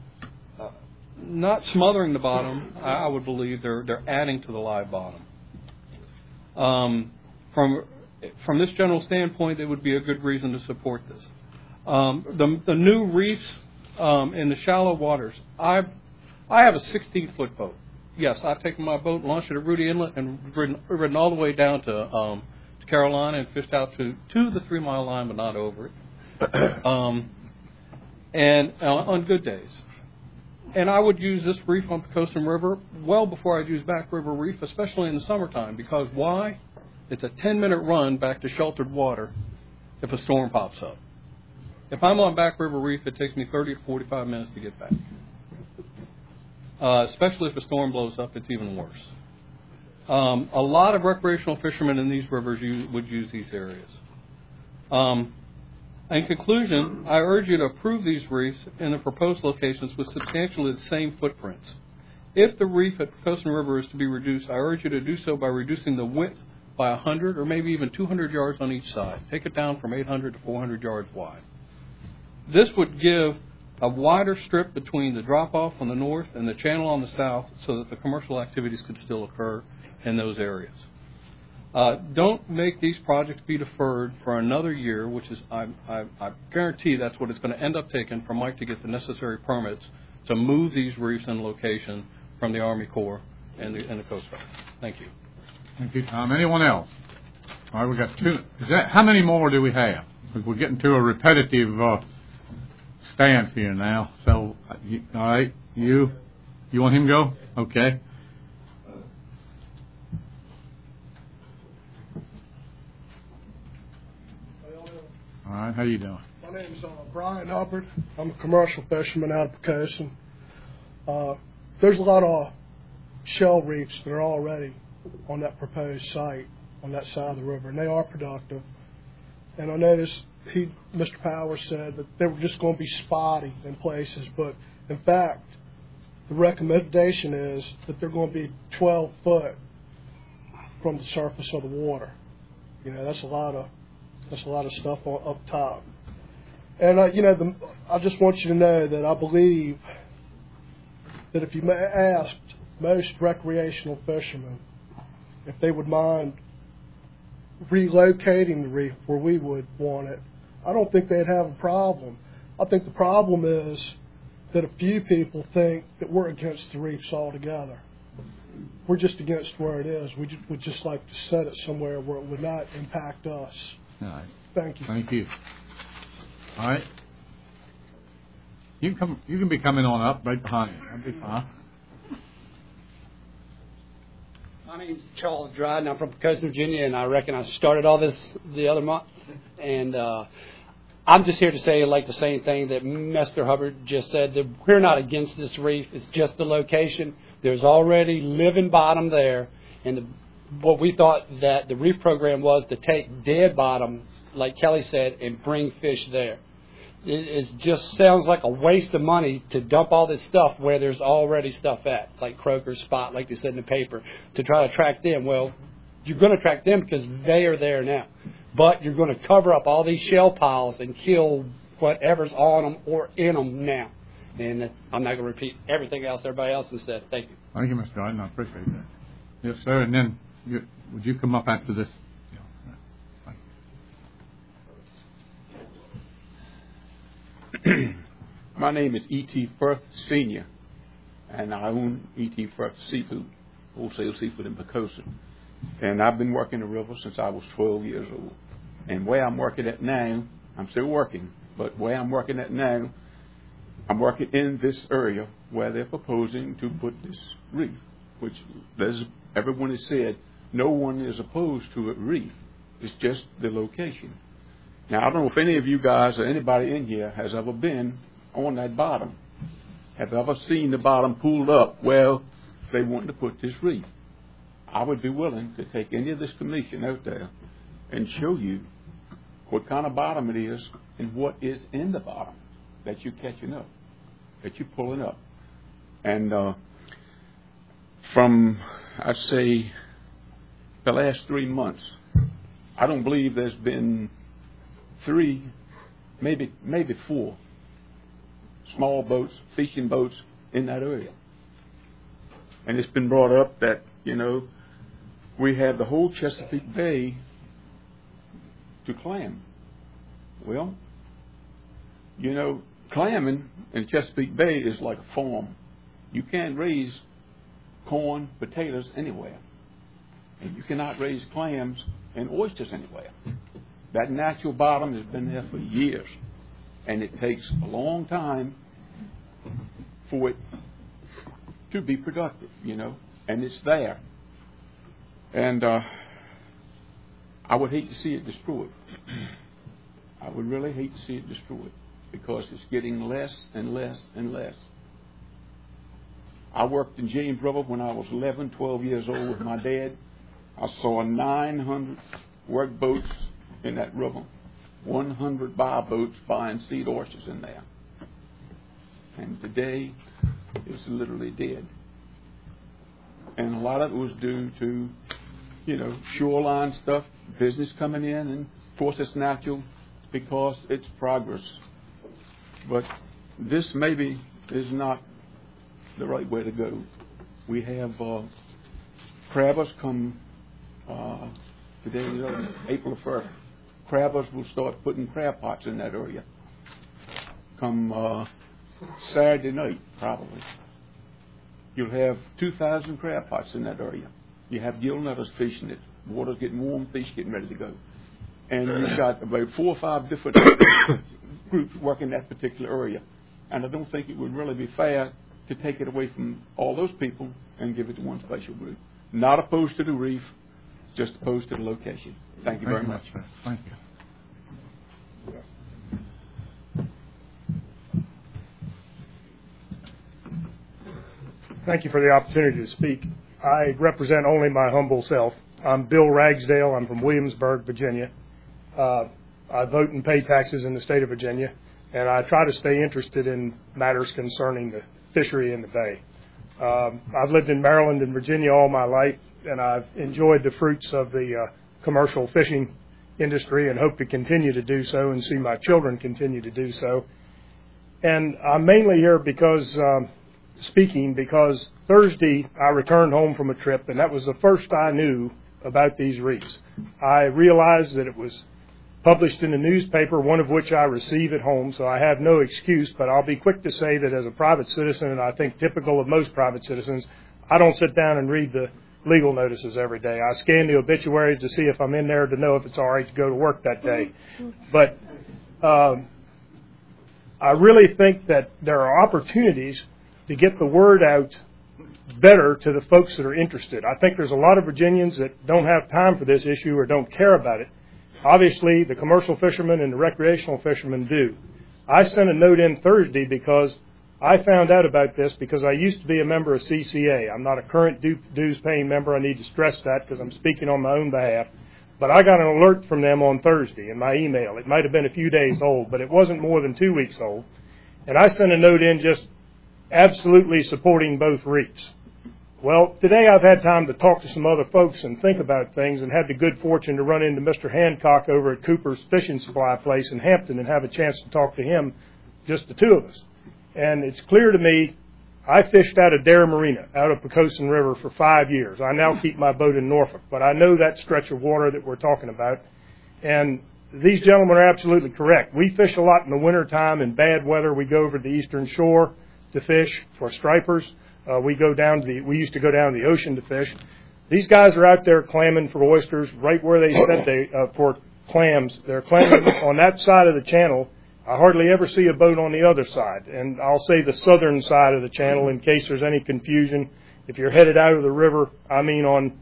not smothering the bottom. I would believe they're adding to the live bottom. From this general standpoint, it would be a good reason to support this. The new reefs in the shallow waters. I have a 16-foot boat. Yes, I've taken my boat, launched it at Rudy Inlet, and ridden all the way down to Carolina and fished out to the 3 mile line, but not over it. And on good days. And I would use this reef on Pocosin River well before I'd use Back River Reef, especially in the summertime. Because why? It's a 10-minute run back to sheltered water if a storm pops up. If I'm on Back River Reef, it takes me 30 to 45 minutes to get back. Especially if a storm blows up, it's even worse. A lot of recreational fishermen in these rivers would use these areas. In conclusion, I urge you to approve these reefs in the proposed locations with substantially the same footprints. If the reef at Pocosin River is to be reduced, I urge you to do so by reducing the width by 100 or maybe even 200 yards on each side. Take it down from 800 to 400 yards wide. This would give a wider strip between the drop-off on the north and the channel on the south so that the commercial activities could still occur in those areas. Don't make these projects be deferred for another year, which is, I guarantee that's what it's going to end up taking for Mike to get the necessary permits to move these reefs in location from the Army Corps and the Coast Guard. Thank you. Thank you, Tom. Anyone else? All right, we got 2. How many more do we have? Because we're getting to a repetitive stance here now. So, all right, you want him to go? Okay. All right, how you doing? My name is Brian Hubbard. I'm a commercial fisherman out of Pocosin. There's a lot of shell reefs that are already on that proposed site on that side of the river, and they are productive. And I noticed Mr. Powers said that they were just going to be spotty in places, but in fact, the recommendation is that they're going to be 12 foot from the surface of the water. You know, that's a lot of stuff up top. And I just want you to know that I believe that if you asked most recreational fishermen if they would mind relocating the reef where we would want it, I don't think they'd have a problem. I think the problem is that a few people think that we're against the reefs altogether. We're just against where it is. We'd just like to set it somewhere where it would not impact us. All right. Thank you. Thank you. All right. You can be coming on up right behind you. That'd be fine. My name's Charles Dryden. I'm from Pocosin, Virginia, and I reckon I started all this the other month. And I'm just here to say, like the same thing that Mr. Hubbard just said, that we're not against this reef. It's just the location. There's already living bottom there, and what we thought that the reef program was to take dead bottom, like Kelly said, and bring fish there. It just sounds like a waste of money to dump all this stuff where there's already stuff at, like Croker, Spot, like they said in the paper, to try to attract them. Well, you're going to attract them because they are there now. But you're going to cover up all these shell piles and kill whatever's on them or in them now. And I'm not going to repeat everything else everybody else has said. Thank you. Thank you, Mr. Dryden. I appreciate that. Yes, sir. And then would you come up after this? My name is E.T. Firth Sr., and I own E.T. Firth Seafood, wholesale seafood in Pocosin. And I've been working the river since I was 12 years old. And where I'm working at now, I'm still working, but where I'm working at now, I'm working in this area where they're proposing to put this reef, which everyone has said no one is opposed to a reef. It's just the location. Now, I don't know if any of you guys or anybody in here has ever been on that bottom. Have ever seen the bottom pulled up where they want to put this reef? I would be willing to take any of this commission out there and show you what kind of bottom it is and what is in the bottom that you're catching up, that you're pulling up. And from, I'd say, the last 3 months, I don't believe there's been 3, maybe 4 small boats, fishing boats in that area. And it's been brought up that, we have the whole Chesapeake Bay to clam. Well, clamming in Chesapeake Bay is like a farm. You can't raise corn, potatoes anywhere. And you cannot raise clams and oysters anywhere. That natural bottom has been there for years. And it takes a long time for it to be productive, and it's there. And I would hate to see it destroyed. I would really hate to see it destroyed because it's getting less and less and less. I worked in James River when I was 11, 12 years old with my dad. I saw 900 work boats in that river, 100 buy boats buying seed oysters in there. And today, it's literally dead. And a lot of it was due to, shoreline stuff, business coming in, and of course it's natural because it's progress. But this maybe is not the right way to go. We have crabbers come today, April 1st. Crabbers will start putting crab pots in that area. Come Saturday night, probably. You'll have 2,000 crab pots in that area. You have gill netters fishing it. Water's getting warm, fish getting ready to go. And you've got about 4 or 5 different groups working that particular area. And I don't think it would really be fair to take it away from all those people and give it to one special group. Not opposed to the reef, just opposed to the location. Thank you very much. Thank you. Thank you for the opportunity to speak. I represent only my humble self. I'm Bill Ragsdale. I'm from Williamsburg, Virginia. I vote and pay taxes in the state of Virginia, and I try to stay interested in matters concerning the fishery in the bay. I've lived in Maryland and Virginia all my life, and I've enjoyed the fruits of the commercial fishing industry and hope to continue to do so and see my children continue to do so. And I'm mainly here because Thursday I returned home from a trip, and that was the first I knew about these reefs. I realized that it was published in the newspaper, one of which I receive at home, so I have no excuse, but I'll be quick to say that as a private citizen, and I think typical of most private citizens, I don't sit down and read the legal notices every day. I scan the obituaries to see if I'm in there to know if it's all right to go to work that day. But I really think that there are opportunities to get the word out better to the folks that are interested. I think there's a lot of Virginians that don't have time for this issue or don't care about it. Obviously, the commercial fishermen and the recreational fishermen do. I sent a note in Thursday because I found out about this because I used to be a member of CCA. I'm not a current dues-paying member. I need to stress that because I'm speaking on my own behalf. But I got an alert from them on Thursday in my email. It might have been a few days old, but it wasn't more than 2 weeks old. And I sent a note in just absolutely supporting both reefs. Well, today I've had time to talk to some other folks and think about things and had the good fortune to run into Mr. Hancock over at Cooper's Fishing Supply place in Hampton and have a chance to talk to him, just the two of us. And it's clear to me, I fished out of Dare Marina, out of Pocosin River for 5 years. I now keep my boat in Norfolk, but I know that stretch of water that we're talking about. And these gentlemen are absolutely correct. We fish a lot in the wintertime. In bad weather, we go over to the eastern shore to fish for stripers. We used to go down to the ocean to fish. These guys are out there clamming for oysters right where they said for clams. They're clamming on that side of the channel. I hardly ever see a boat on the other side, and I'll say the southern side of the channel in case there's any confusion. If you're headed out of the river, I mean on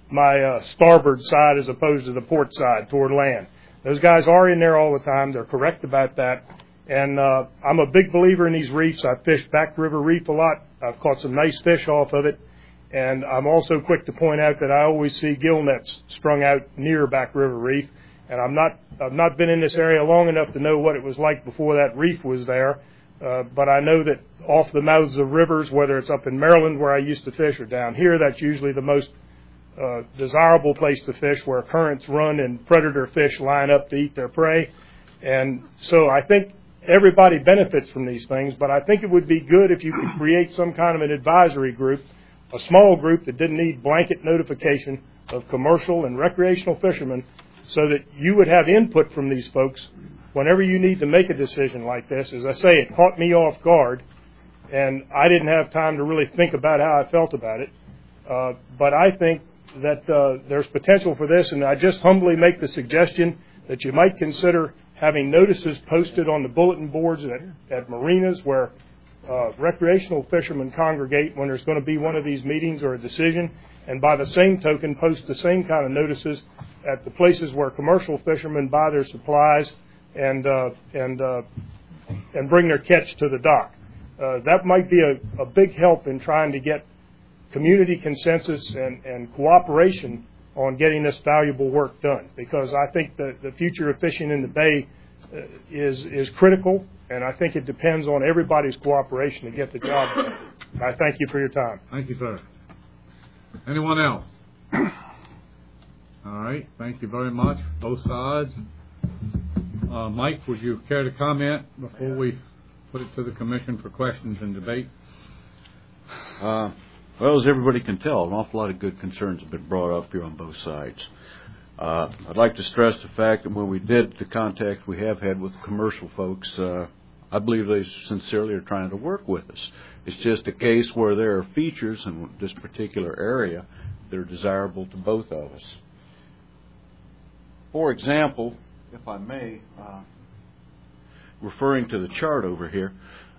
my starboard side as opposed to the port side toward land. Those guys are in there all the time. They're correct about that. And I'm a big believer in these reefs. I fish Back River Reef a lot. I've caught some nice fish off of it. And I'm also quick to point out that I always see gill nets strung out near Back River Reef. And I've not been in this area long enough to know what it was like before that reef was there. But I know that off the mouths of rivers, whether it's up in Maryland where I used to fish or down here, that's usually the most desirable place to fish, where currents run and predator fish line up to eat their prey. And so I think everybody benefits from these things, but I think it would be good if you could create some kind of an advisory group, a small group that didn't need blanket notification of commercial and recreational fishermen, so that you would have input from these folks whenever you need to make a decision like this. As I say, it caught me off guard, and I didn't have time to really think about how I felt about it. But I think that there's potential for this, and I just humbly make the suggestion that you might consider having notices posted on the bulletin boards at marinas where recreational fishermen congregate when there's going to be one of these meetings or a decision, and by the same token post the same kind of notices at the places where commercial fishermen buy their supplies and bring their catch to the dock. That might be a big help in trying to get community consensus and cooperation on getting this valuable work done, because I think that the future of fishing in the bay is critical, and I think it depends on everybody's cooperation to get the job done. I thank you for your time. Thank you, sir. Anyone else? All right. Thank you very much, both sides. Mike, would you care to comment before we put it to the commission for questions and debate? Well, as everybody can tell, an awful lot of good concerns have been brought up here on both sides. I'd like to stress the fact that when we did the contact we have had with commercial folks, I believe they sincerely are trying to work with us. It's just a case where there are features in this particular area that are desirable to both of us. For example, if I may, referring to the chart over here,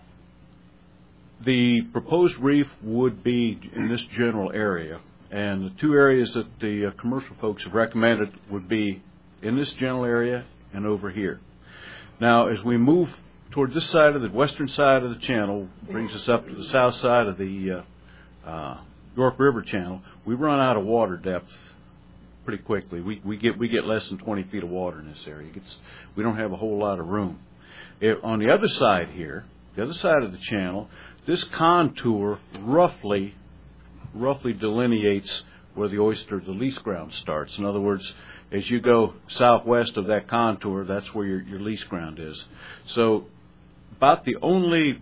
the proposed reef would be in this general area, and the two areas that the commercial folks have recommended would be in this general area and over here. Now, as we move toward this side of the western side of the channel, brings us up to the south side of the York River Channel, we run out of water depth pretty quickly. We get less than 20 feet of water in this area. We don't have a whole lot of room. On the other side here, the other side of the channel, this contour roughly delineates where the lease ground starts. In other words, as you go southwest of that contour, that's where your lease ground is. So about the only,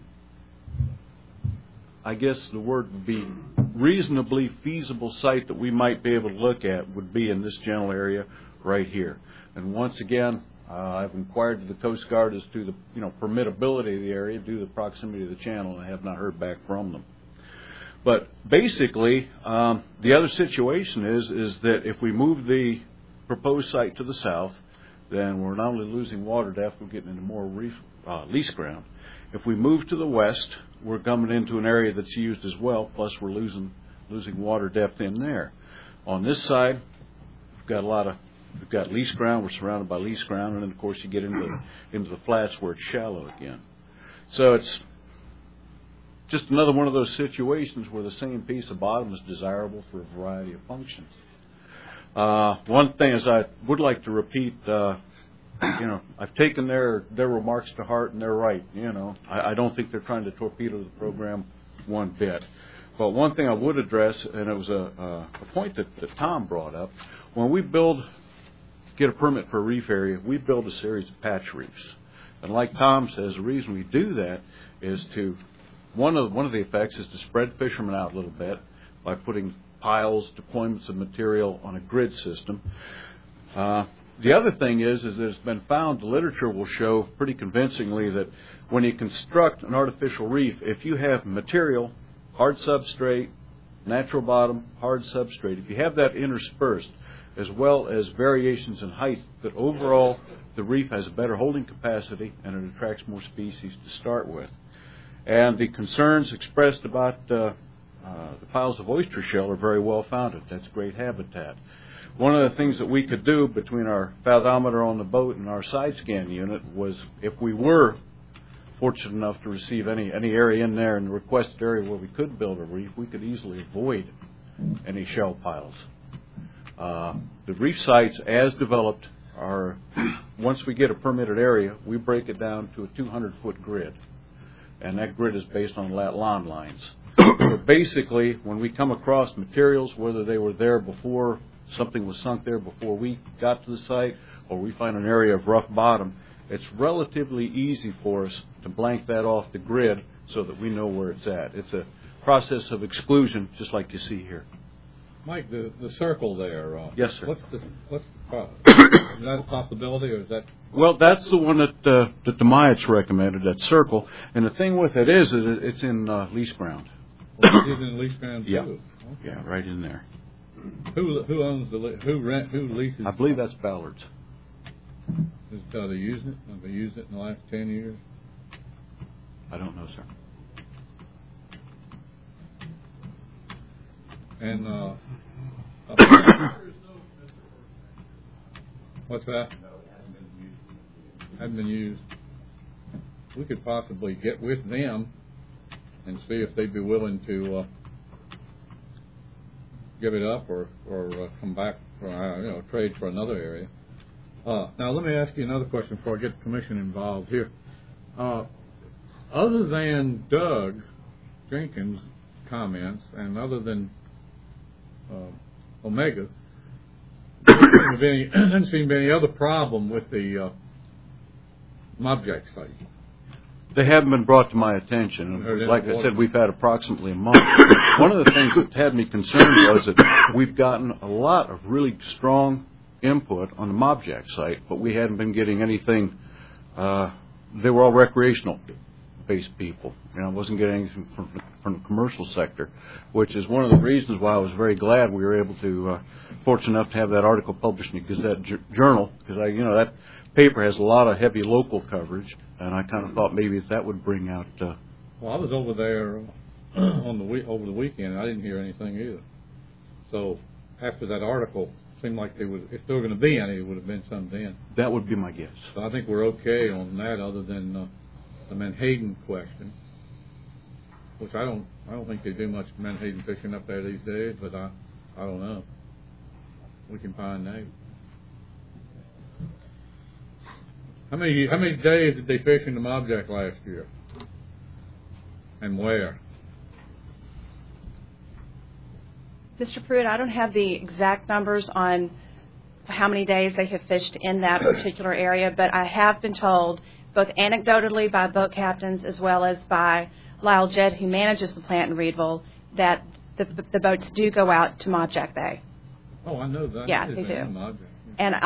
I guess the word would be, reasonably feasible site that we might be able to look at would be in this general area right here. And once again, I've inquired to the Coast Guard as to the permittability of the area due to the proximity of the channel, and I have not heard back from them. But basically, the other situation is that if we move the proposed site to the south, then we're not only losing water depth, we're getting into more lease ground. If we move to the west, we're coming into an area that's used as well, plus we're losing water depth in there. On this side, we've got lease ground, we're surrounded by lease ground, and then of course you get into the flats where it's shallow again. So it's just another one of those situations where the same piece of bottom is desirable for a variety of functions. One thing is I would like to repeat, I've taken their remarks to heart, and they're right. I don't think they're trying to torpedo the program one bit. But one thing I would address, and it was a point that Tom brought up, when we get a permit for a reef area, we build a series of patch reefs. And like Tom says, the reason we do that is one of the effects is to spread fishermen out a little bit by putting piles, deployments of material on a grid system. The other thing is that it's been found, the literature will show pretty convincingly that when you construct an artificial reef, if you have material, hard substrate, natural bottom, hard substrate, if you have that interspersed, as well as variations in height, that overall the reef has a better holding capacity and it attracts more species to start with. And the concerns expressed about the piles of oyster shell are very well founded. That's great habitat. One of the things that we could do between our fathometer on the boat and our side scan unit was, if we were fortunate enough to receive any area in there in the requested area where we could build a reef, we could easily avoid any shell piles. The reef sites, as developed, are, once we get a permitted area, we break it down to a 200-foot grid. And that grid is based on lat lawn lines. So basically, when we come across materials, whether they were there before, something was sunk there before we got to the site, or we find an area of rough bottom, it's relatively easy for us to blank that off the grid so that we know where it's at. It's a process of exclusion, just like you see here. Mike, the circle there. Yes, sir. What's the is that a possibility, or is that? Well, that's the one that the Myatt's recommended, that circle. And the thing with it is that it's in lease ground. Well, it's in lease ground too. Yeah. Okay. Yeah, right in there. Who owns who leases? I believe that's Ballard's. Are they using it? Have they used it in the last 10 years? I don't know, sir. And what's that? Hasn't been used. We could possibly get with them and see if they'd be willing to give it up or come back for trade for another area. Now let me ask you another question before I get the commission involved here. Other than Doug Jenkins' comments and other than Omega's, there doesn't seem to be any other problem with the Mobjack site. They haven't been brought to my attention. Like I said, we've had approximately a month. One of the things that had me concerned was that we've gotten a lot of really strong input on the Mobjack site, but we hadn't been getting anything. They were all recreational-based people. I wasn't getting anything from the commercial sector, which is one of the reasons why I was very glad we were able to, fortunate enough to have that article published in the Gazette Journal, because that paper has a lot of heavy local coverage, and I kind of thought maybe that would bring out. Well, I was over there over the weekend, and I didn't hear anything either. So after that article, it seemed like if there were going to be any, it would have been some then. That would be my guess. So I think we're okay on that, other than the Menhaden question. which I don't think they do much menhaden fishing up there these days, but I don't know. We can find out. How many days did they fish in the Mobjack last year? And where? Mr. Pruitt, I don't have the exact numbers on how many days they have fished in that particular area, but I have been told, both anecdotally by boat captains as well as by Lyle Jedd, who manages the plant in Reedville, that the boats do go out to Mobjack Bay. Oh, I know that. Yeah, they do. And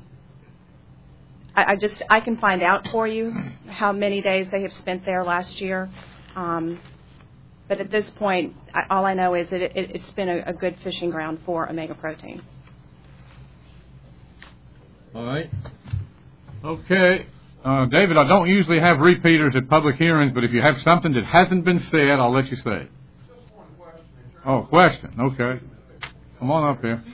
I can find out for you how many days they have spent there last year. But at this point, all I know is that it's been a good fishing ground for Omega Protein. All right. Okay. David, I don't usually have repeaters at public hearings, but if you have something that hasn't been said, I'll let you say it. Just one question. Oh, question. Okay. Come on up here.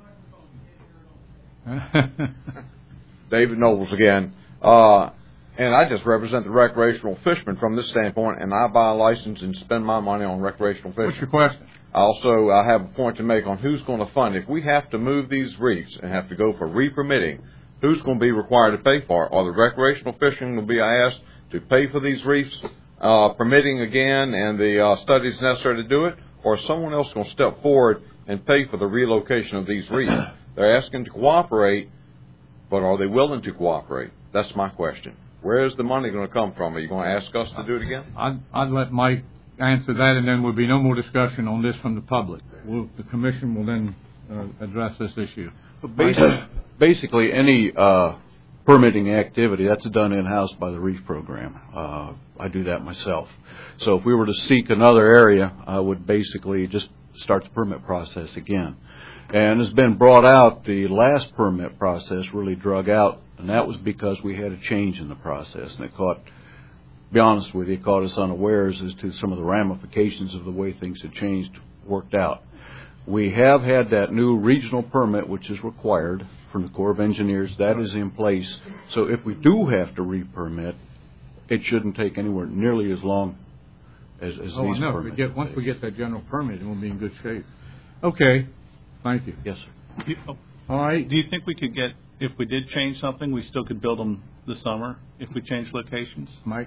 David Nobles again. And I just represent the recreational fishermen from this standpoint, and I buy a license and spend my money on recreational fishing. What's your question? Also, I have a point to make on who's going to fund it. If we have to move these reefs and have to go for re-permitting, who's going to be required to pay for it? Are the recreational fishing going to be asked to pay for these reefs, permitting again, and the studies necessary to do it? Or is someone else going to step forward and pay for the relocation of these reefs? They're asking to cooperate, but are they willing to cooperate? That's my question. Where is the money going to come from? Are you going to ask us to do it again? I'd let Mike answer that, and then there'll be no more discussion on this from the public. The commission will then address this issue. Basically, any permitting activity, that's done in-house by the reef program. I do that myself. So if we were to seek another area, I would basically just start the permit process again. And it's been brought out, the last permit process really drug out, and that was because we had a change in the process. And it to be honest with you, it caught us unawares as to some of the ramifications of the way things had changed, worked out. We have had that new regional permit, which is required from the Corps of Engineers. That is in place. So if we do have to re-permit, it shouldn't take anywhere nearly as long as these permits. Once we get that general permit, we'll be in good shape. Okay. Thank you. Yes, sir. All right. Do you think we could get, if we did change something, we still could build them this summer if we change locations? Mike?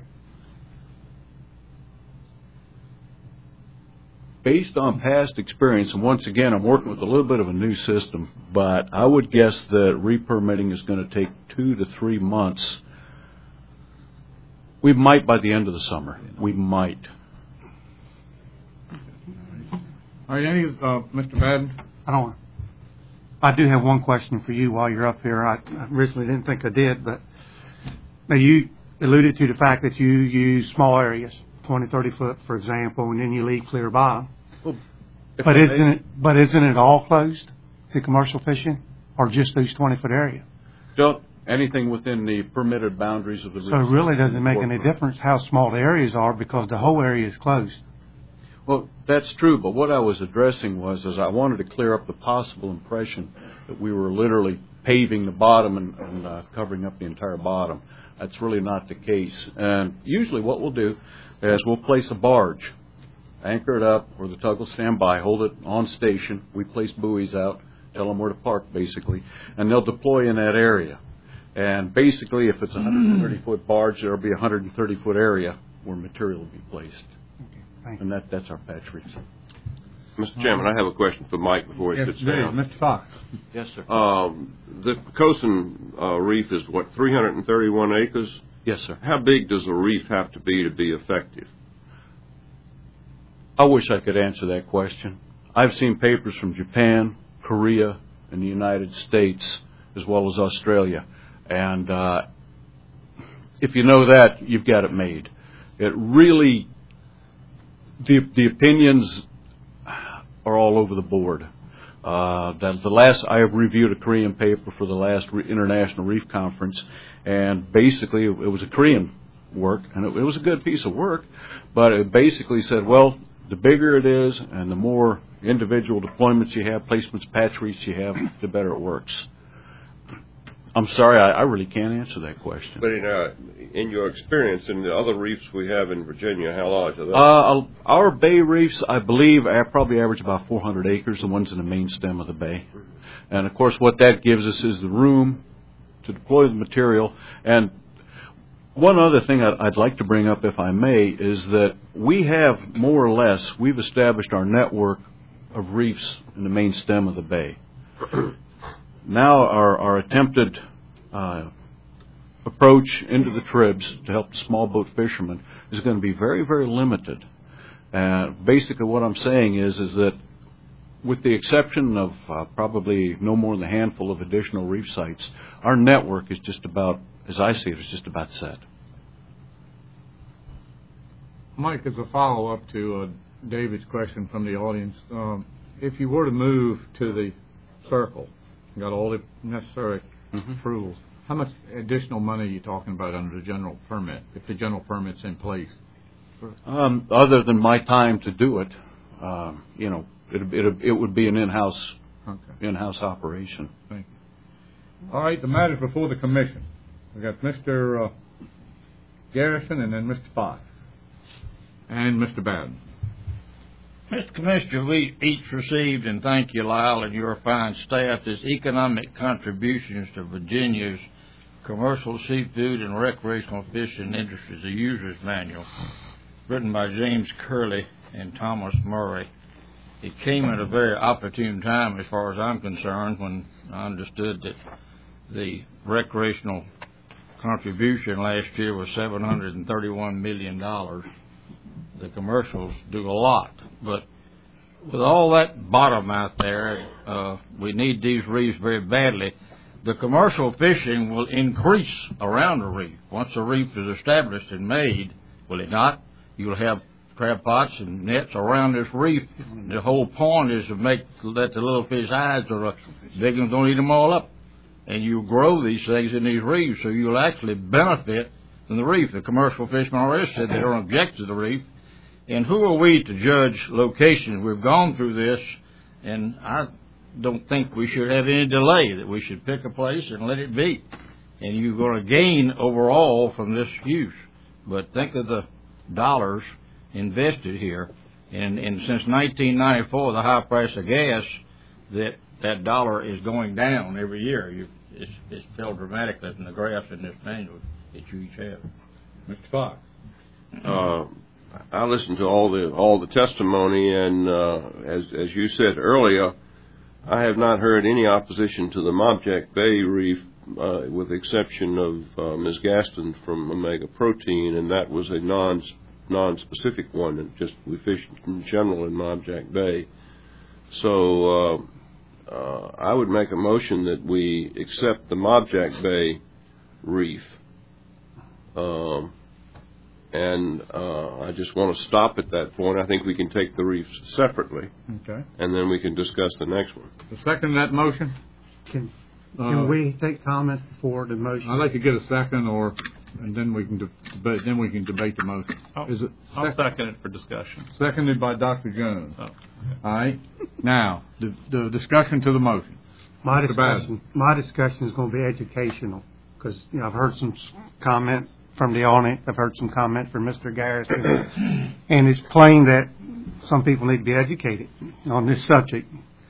Based on past experience, and once again, I'm working with a little bit of a new system, but I would guess that re-permitting is going to take 2 to 3 months. We might by the end of the summer. We might. All right, Mr. Madden? I do have one question for you while you're up here. I originally didn't think I did, but now you alluded to the fact that you use small areas, 20, 30 foot, for example, and then you leave clear bottom. Well, but isn't it all closed to commercial fishing, or just those 20-foot area? Anything within the permitted boundaries of the reef. So it really doesn't make any difference how small the areas are because the whole area is closed. Well, that's true, but what I was addressing was I wanted to clear up the possible impression that we were literally paving the bottom and covering up the entire bottom. That's really not the case. And usually what we'll do is we'll place a barge, anchor it up, or the tug will stand by, hold it on station. We place buoys out, tell them where to park, basically, and they'll deploy in that area. And basically, if it's a 130-foot barge, there will be a 130-foot area where material will be placed. And that's our patch reef. Mr. Chairman, I have a question for Mike before he sits down. Mr. Fox. Yes, sir. The Pocosin Reef is, 331 acres? Yes, sir. How big does a reef have to be effective? I wish I could answer that question. I've seen papers from Japan, Korea, and the United States, as well as Australia. And if you know that, you've got it made. It really... The opinions are all over the board. I have reviewed a Korean paper for the last International Reef Conference, and basically it was a Korean work, and it was a good piece of work, but it basically said, well, the bigger it is and the more individual deployments you have, placements, patch reefs you have, the better it works. I'm sorry, I really can't answer that question. But in your experience, in the other reefs we have in Virginia, how large are they? Our bay reefs, I believe, probably average about 400 acres, the ones in the main stem of the bay. And, of course, what that gives us is the room to deploy the material. And one other thing I'd like to bring up, if I may, is that we have, more or less, we've established our network of reefs in the main stem of the bay. Now our attempted approach into the tribs to help the small boat fishermen is going to be very, very limited. Basically what I'm saying is that with the exception of probably no more than a handful of additional reef sites, our network is just about, as I see it, is just about set. Mike, as a follow-up to David's question from the audience, if you were to move to the circle, you got all the necessary approvals, how much additional money are you talking about under the general permit, if the general permit's in place? Other than my time to do it, it would be an in-house operation. Thank you. All right, the matters before the commission. We got Mr. Garrison and then Mr. Fox and Mr. Bowden. Mr. Commissioner, we each received, and thank you, Lyle, and your fine staff, this economic contributions to Virginia's commercial seafood and recreational fishing industries, a user's manual, written by James Curley and Thomas Murray. It came at a very opportune time, as far as I'm concerned, when I understood that the recreational contribution last year was $731 million. The commercials do a lot, but with all that bottom out there, we need these reefs very badly. The commercial fishing will increase around the reef. Once the reef is established and made, will it not? You'll have crab pots and nets around this reef. The whole point is to let the little fish hides, or the big ones don't eat them all up. And you grow these things in these reefs, so you'll actually benefit from the reef. The commercial fishermen already said they don't object to the reef. And who are we to judge locations? We've gone through this, and I don't think we should have any delay, that we should pick a place and let it be. And you're going to gain overall from this use. But think of the dollars invested here. And since 1994, the high price of gas, that dollar is going down every year. It's fell dramatically from the graphs in this manual that you each have. Mr. Fox. I listened to all the testimony, and as you said earlier, I have not heard any opposition to the Mobjack Bay Reef, with the exception of Ms. Gaston from Omega Protein, and that was a non-specific one, and just we fished in general in Mobjack Bay. So I would make a motion that we accept the Mobjack Bay Reef. And I just want to stop at that point. I think we can take the reefs separately. Okay. And then we can discuss the next one. To second that motion? Can we take comments before the motion? I'd like to get a second, and then we can debate the motion. I'll second it for discussion. Seconded by Dr. Jones. Oh. All right. Now, the discussion to the motion. My discussion is going to be educational, because I've heard some comments from the audience. I've heard some comments from Mr. Garrison, and it's plain that some people need to be educated on this subject.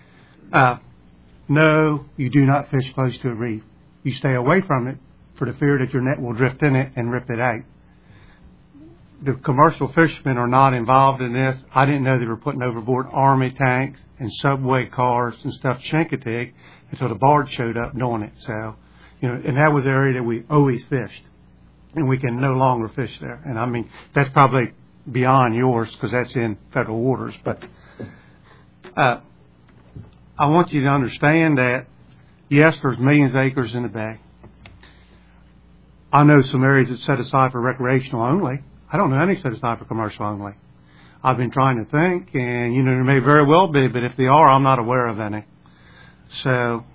No, you do not fish close to a reef. You stay away from it for the fear that your net will drift in it and rip it out. The commercial fishermen are not involved in this. I didn't know they were putting overboard Army tanks and subway cars and stuff Chincoteague until the barge showed up doing it. So, and that was the area that we always fished, and we can no longer fish there. And I mean, that's probably beyond yours because that's in federal waters. But I want you to understand that, yes, there's millions of acres in the bay. I know some areas that set aside for recreational only. I don't know any set aside for commercial only. I've been trying to think, and, there may very well be, but if they are, I'm not aware of any. So,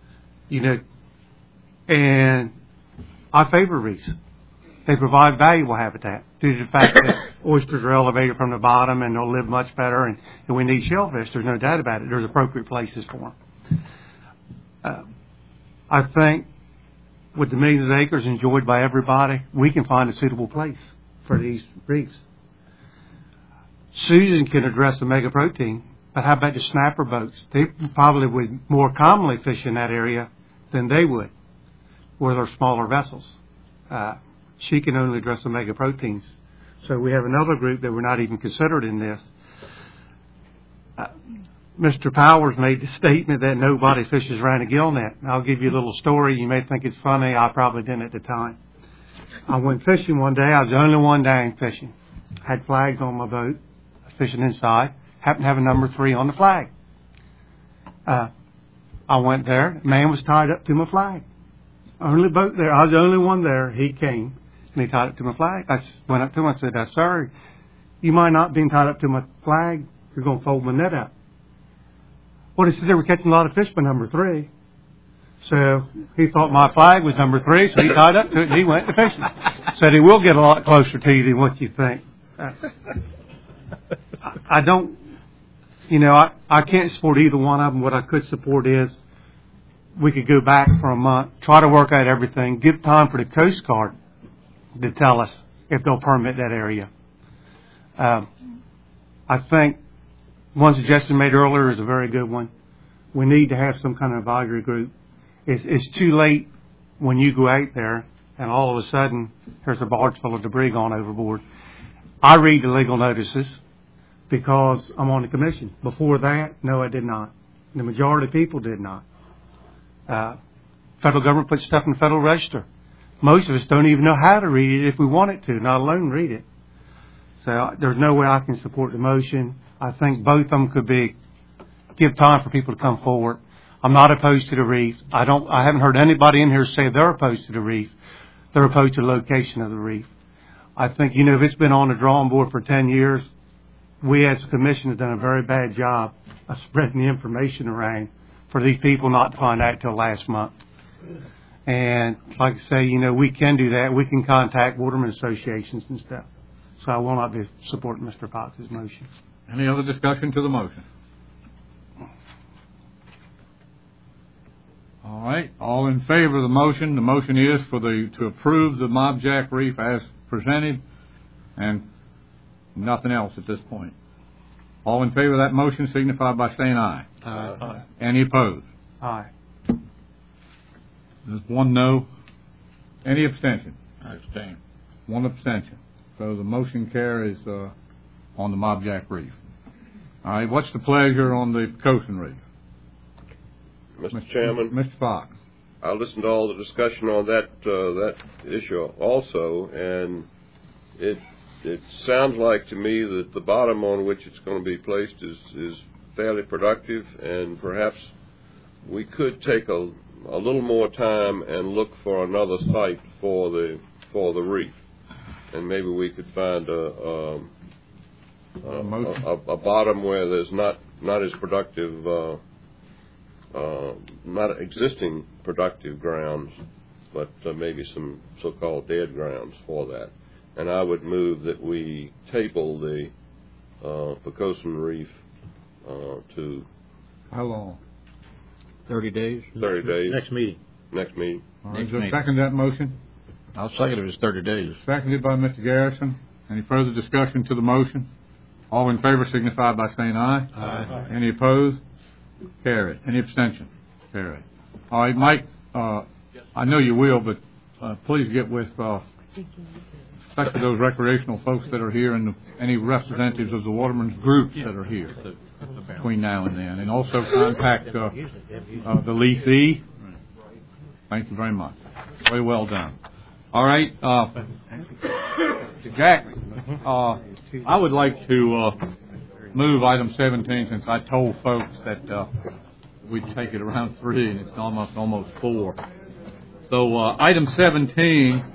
and I favor reefs. They provide valuable habitat due to the fact that oysters are elevated from the bottom and they'll live much better, and we need shellfish. There's no doubt about it. There's appropriate places for them. I think with the millions of acres enjoyed by everybody, we can find a suitable place for these reefs. Susan can address omega protein, but how about the snapper boats? They probably would more commonly fish in that area than they would, where they're smaller vessels. She can only address omega proteins. So we have another group that were not even considered in this. Mr. Powers made the statement that nobody fishes around a gill net. I'll give you a little story. You may think it's funny. I probably didn't at the time. I went fishing one day. I was the only one down fishing. Had flags on my boat. I was fishing inside. Happened to have a number 3 on the flag. I went there. The man was tied up to my flag. Only boat there. I was the only one there. He came and he tied it to my flag. I went up to him. I said, "Sir, you mind not being tied up to my flag? You're going to fold my net out." Well, he said they were catching a lot of fish by number 3. So he thought my flag was number 3, so he tied up to it and he went to fishing. Said he will get a lot closer to you than what you think. I don't, I can't support either one of them. What I could support is we could go back for a month, try to work out everything, give time for the Coast Guard to tell us if they'll permit that area. I think one suggestion made earlier is a very good one. We need to have some kind of advisory group. It's too late when you go out there and all of a sudden there's a barge full of debris gone overboard. I read the legal notices because I'm on the commission. Before that, no, I did not. The majority of people did not. Federal government puts stuff in the Federal Register. Most of us don't even know how to read it if we wanted to, not alone read it. So there's no way I can support the motion. I think both of them could give time for people to come forward. I'm not opposed to the reef. I haven't heard anybody in here say they're opposed to the reef. They're opposed to the location of the reef. I think, if it's been on the drawing board for 10 years, we as a commission have done a very bad job of spreading the information around for these people not to find out till last month. And like I say, we can do that. We can contact waterman associations and stuff. So I will not be supporting Mr. Potts' motion. Any other discussion to the motion? All right. All in favor of the motion. The motion is to approve the Mobjack Reef as presented, and nothing else at this point. All in favor of that motion signify by saying aye. Aye. Any opposed? Aye. There's one no. Any abstention? I abstain. One abstention. So the motion carries on the Mobjack Reef. All right. What's the pleasure on the Pocosin Reef? Mr. Chairman. Mr. Fox. I listened to all the discussion on that issue also, and it sounds like to me that the bottom on which it's going to be placed is fairly productive, and perhaps we could take a little more time and look for another site for the reef, and maybe we could find a bottom where there's not as productive. Not existing productive grounds, but maybe some so-called dead grounds for that. And I would move that we table the Pocosin Reef to... How long? 30 days. 30 days. Next meeting. Next meeting. All right, so second that motion? I'll second it. It's 30 days. Seconded by Mr. Garrison. Any further discussion to the motion? All in favor signify by saying aye. Aye. Any opposed? Carried. Any abstention? Carried. All right, Mike, I know you will, but please get with especially those recreational folks that are here and any representatives of the watermen's groups that are here between now and then. And also contact the leasee. Thank you very much. Very well done. All right, Jack, I would like to move item 17 since I told folks that we'd take it around 3 and it's almost 4. So item 17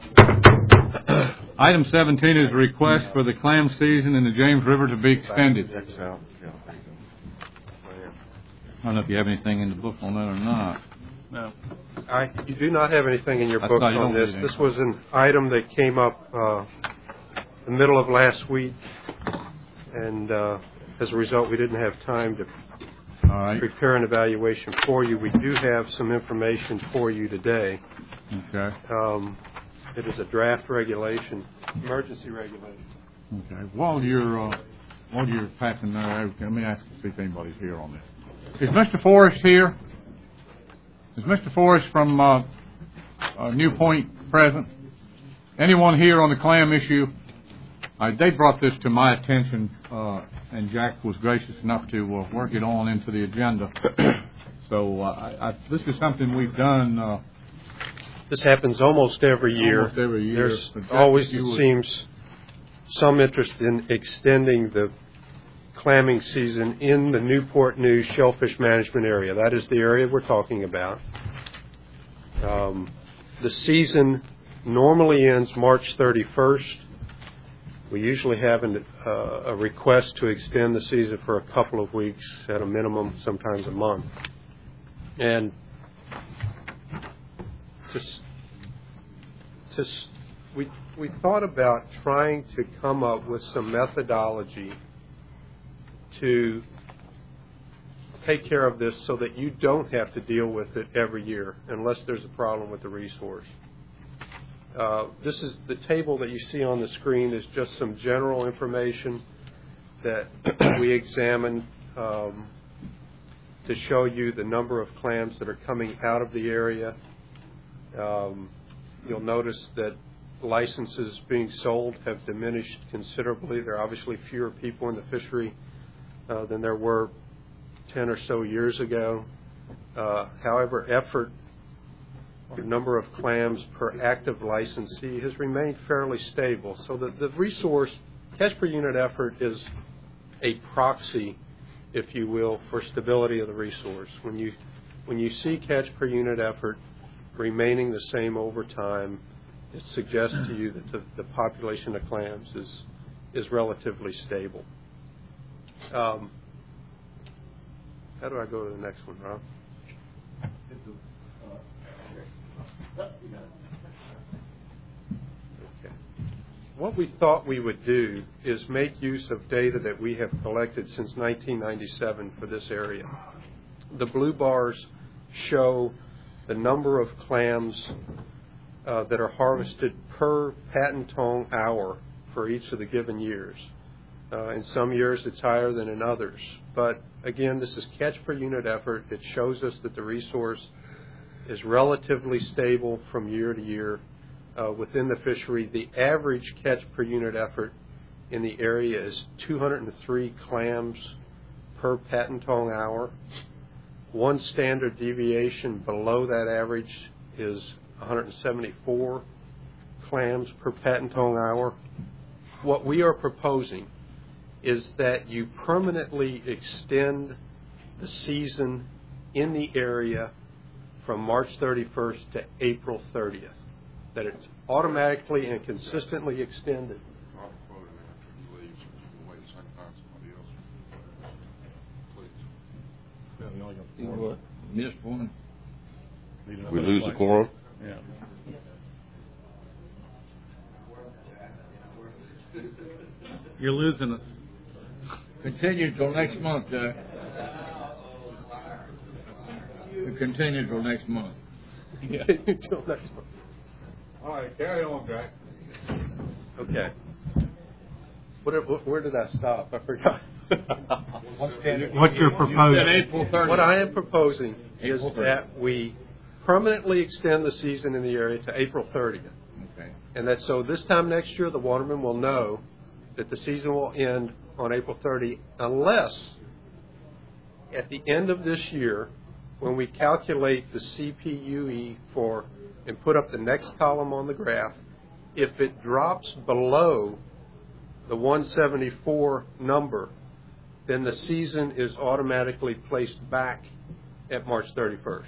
is a request for the clam season in the James River to be extended. I don't know if you have anything in the book on that or not. No. You do not have anything in your book on this. This was an item that came up the middle of last week, and as a result, we didn't have time to prepare an evaluation for you. We do have some information for you today. Okay. It is a draft regulation, emergency regulation. Okay. While you're passing that out, let me ask you to see if anybody's here on this. Is Mr. Forrest here? Is Mr. Forrest from New Point present? Anyone here on the clam issue? They brought this to my attention, and Jack was gracious enough to work it on into the agenda. So this is something we've done. This happens almost every year. Almost every year. There's always, it seems, some interest in extending the clamming season in the Newport News Shellfish Management Area. That is the area we're talking about. The season normally ends March 31st. We usually have a request to extend the season for a couple of weeks at a minimum, sometimes a month. And we thought about trying to come up with some methodology to take care of this so that you don't have to deal with it every year unless there's a problem with the resource. This is the table that you see on the screen is just some general information that we examined to show you the number of clams that are coming out of the area. You'll notice that licenses being sold have diminished considerably. There are obviously fewer people in the fishery than there were 10 or so years ago. However, effort, the number of clams per active licensee has remained fairly stable. So the resource, catch per unit effort, is a proxy, if you will, for stability of the resource. When you see catch per unit effort remaining the same over time, it suggests to you that the population of clams is relatively stable. How do I go to the next one, Rob? Okay. What we thought we would do is make use of data that we have collected since 1997 for this area. The blue bars show the number of clams that are harvested per patent tong hour for each of the given years. In some years it's higher than in others. But again, this is catch per unit effort. It shows us that the resource is relatively stable from year to year within the fishery. The average catch per unit effort in the area is 203 clams per patent tong hour. One standard deviation below that average is 174 clams per patent tong hour. What we are proposing is that you permanently extend the season in the area from March 31st to April 30th, that it's automatically and consistently extended. You know what? Missed one. We lose the quorum? Yeah. You're losing us. Continue till next month, Jack. We continue till next month. Yeah. Till next month. All right, carry on, Jack. Okay. Where did I stop? I forgot. What you're proposing? What I am proposing is that we permanently extend the season in the area to April 30th. Okay. And that so this time next year the watermen will know that the season will end on April 30 unless at the end of this year, when we calculate the CPUE and put up the next column on the graph, if it drops below the 174 number, then the season is automatically placed back at March 31st.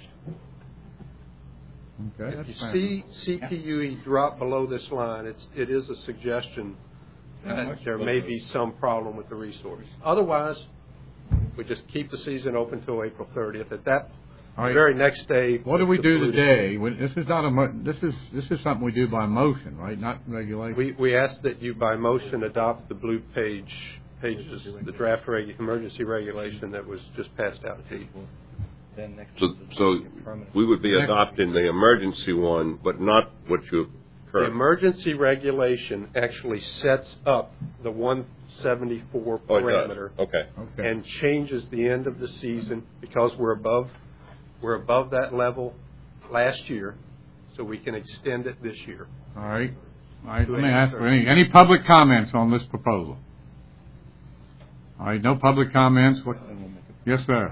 Okay, if you see CPUE drop below this line, it is a suggestion that there may be some problem with the resource. Otherwise, we just keep the season open till April 30th. At that very next day. What do we do today? This is not this is something we do by motion, right? Not regulation. We ask that you by motion adopt the blue page pages, the draft emergency regulation that was just passed out to you. So we would be adopting the emergency one, but not what you The emergency regulation actually sets up the 174 parameter and changes the end of the season because we're above that level last year, so we can extend it this year. All right. Let me ask for any public comments on this proposal. All right, no public comments. Yes, sir.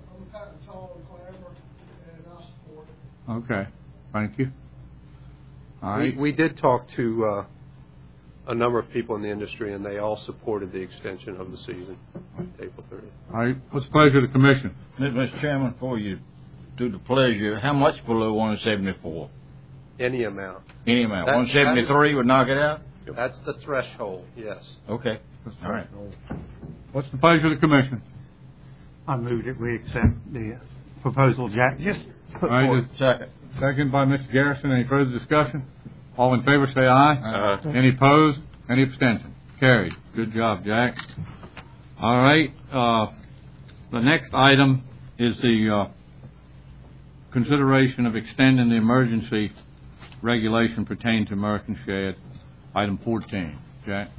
Okay, thank you. All right. We did talk to a number of people in the industry, and they all supported the extension of the season, April 30th. All right. What's the pleasure of the commission? Mr. Chairman, before you do the pleasure, how much below 174? Any amount. Any amount. 173 would knock it out? That's the threshold, yes. Okay. All right. What's the pleasure of the commission? I move that we accept the proposal Jack just put forward. Second by Mr. Garrison. Any further discussion? All in favor say aye. Any opposed? Any abstention? Carried. Good job, Jack. All right. The next item is the consideration of extending the emergency regulation pertaining to American Shed, item 14. Jack?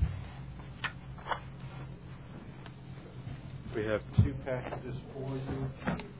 We have two packages for you.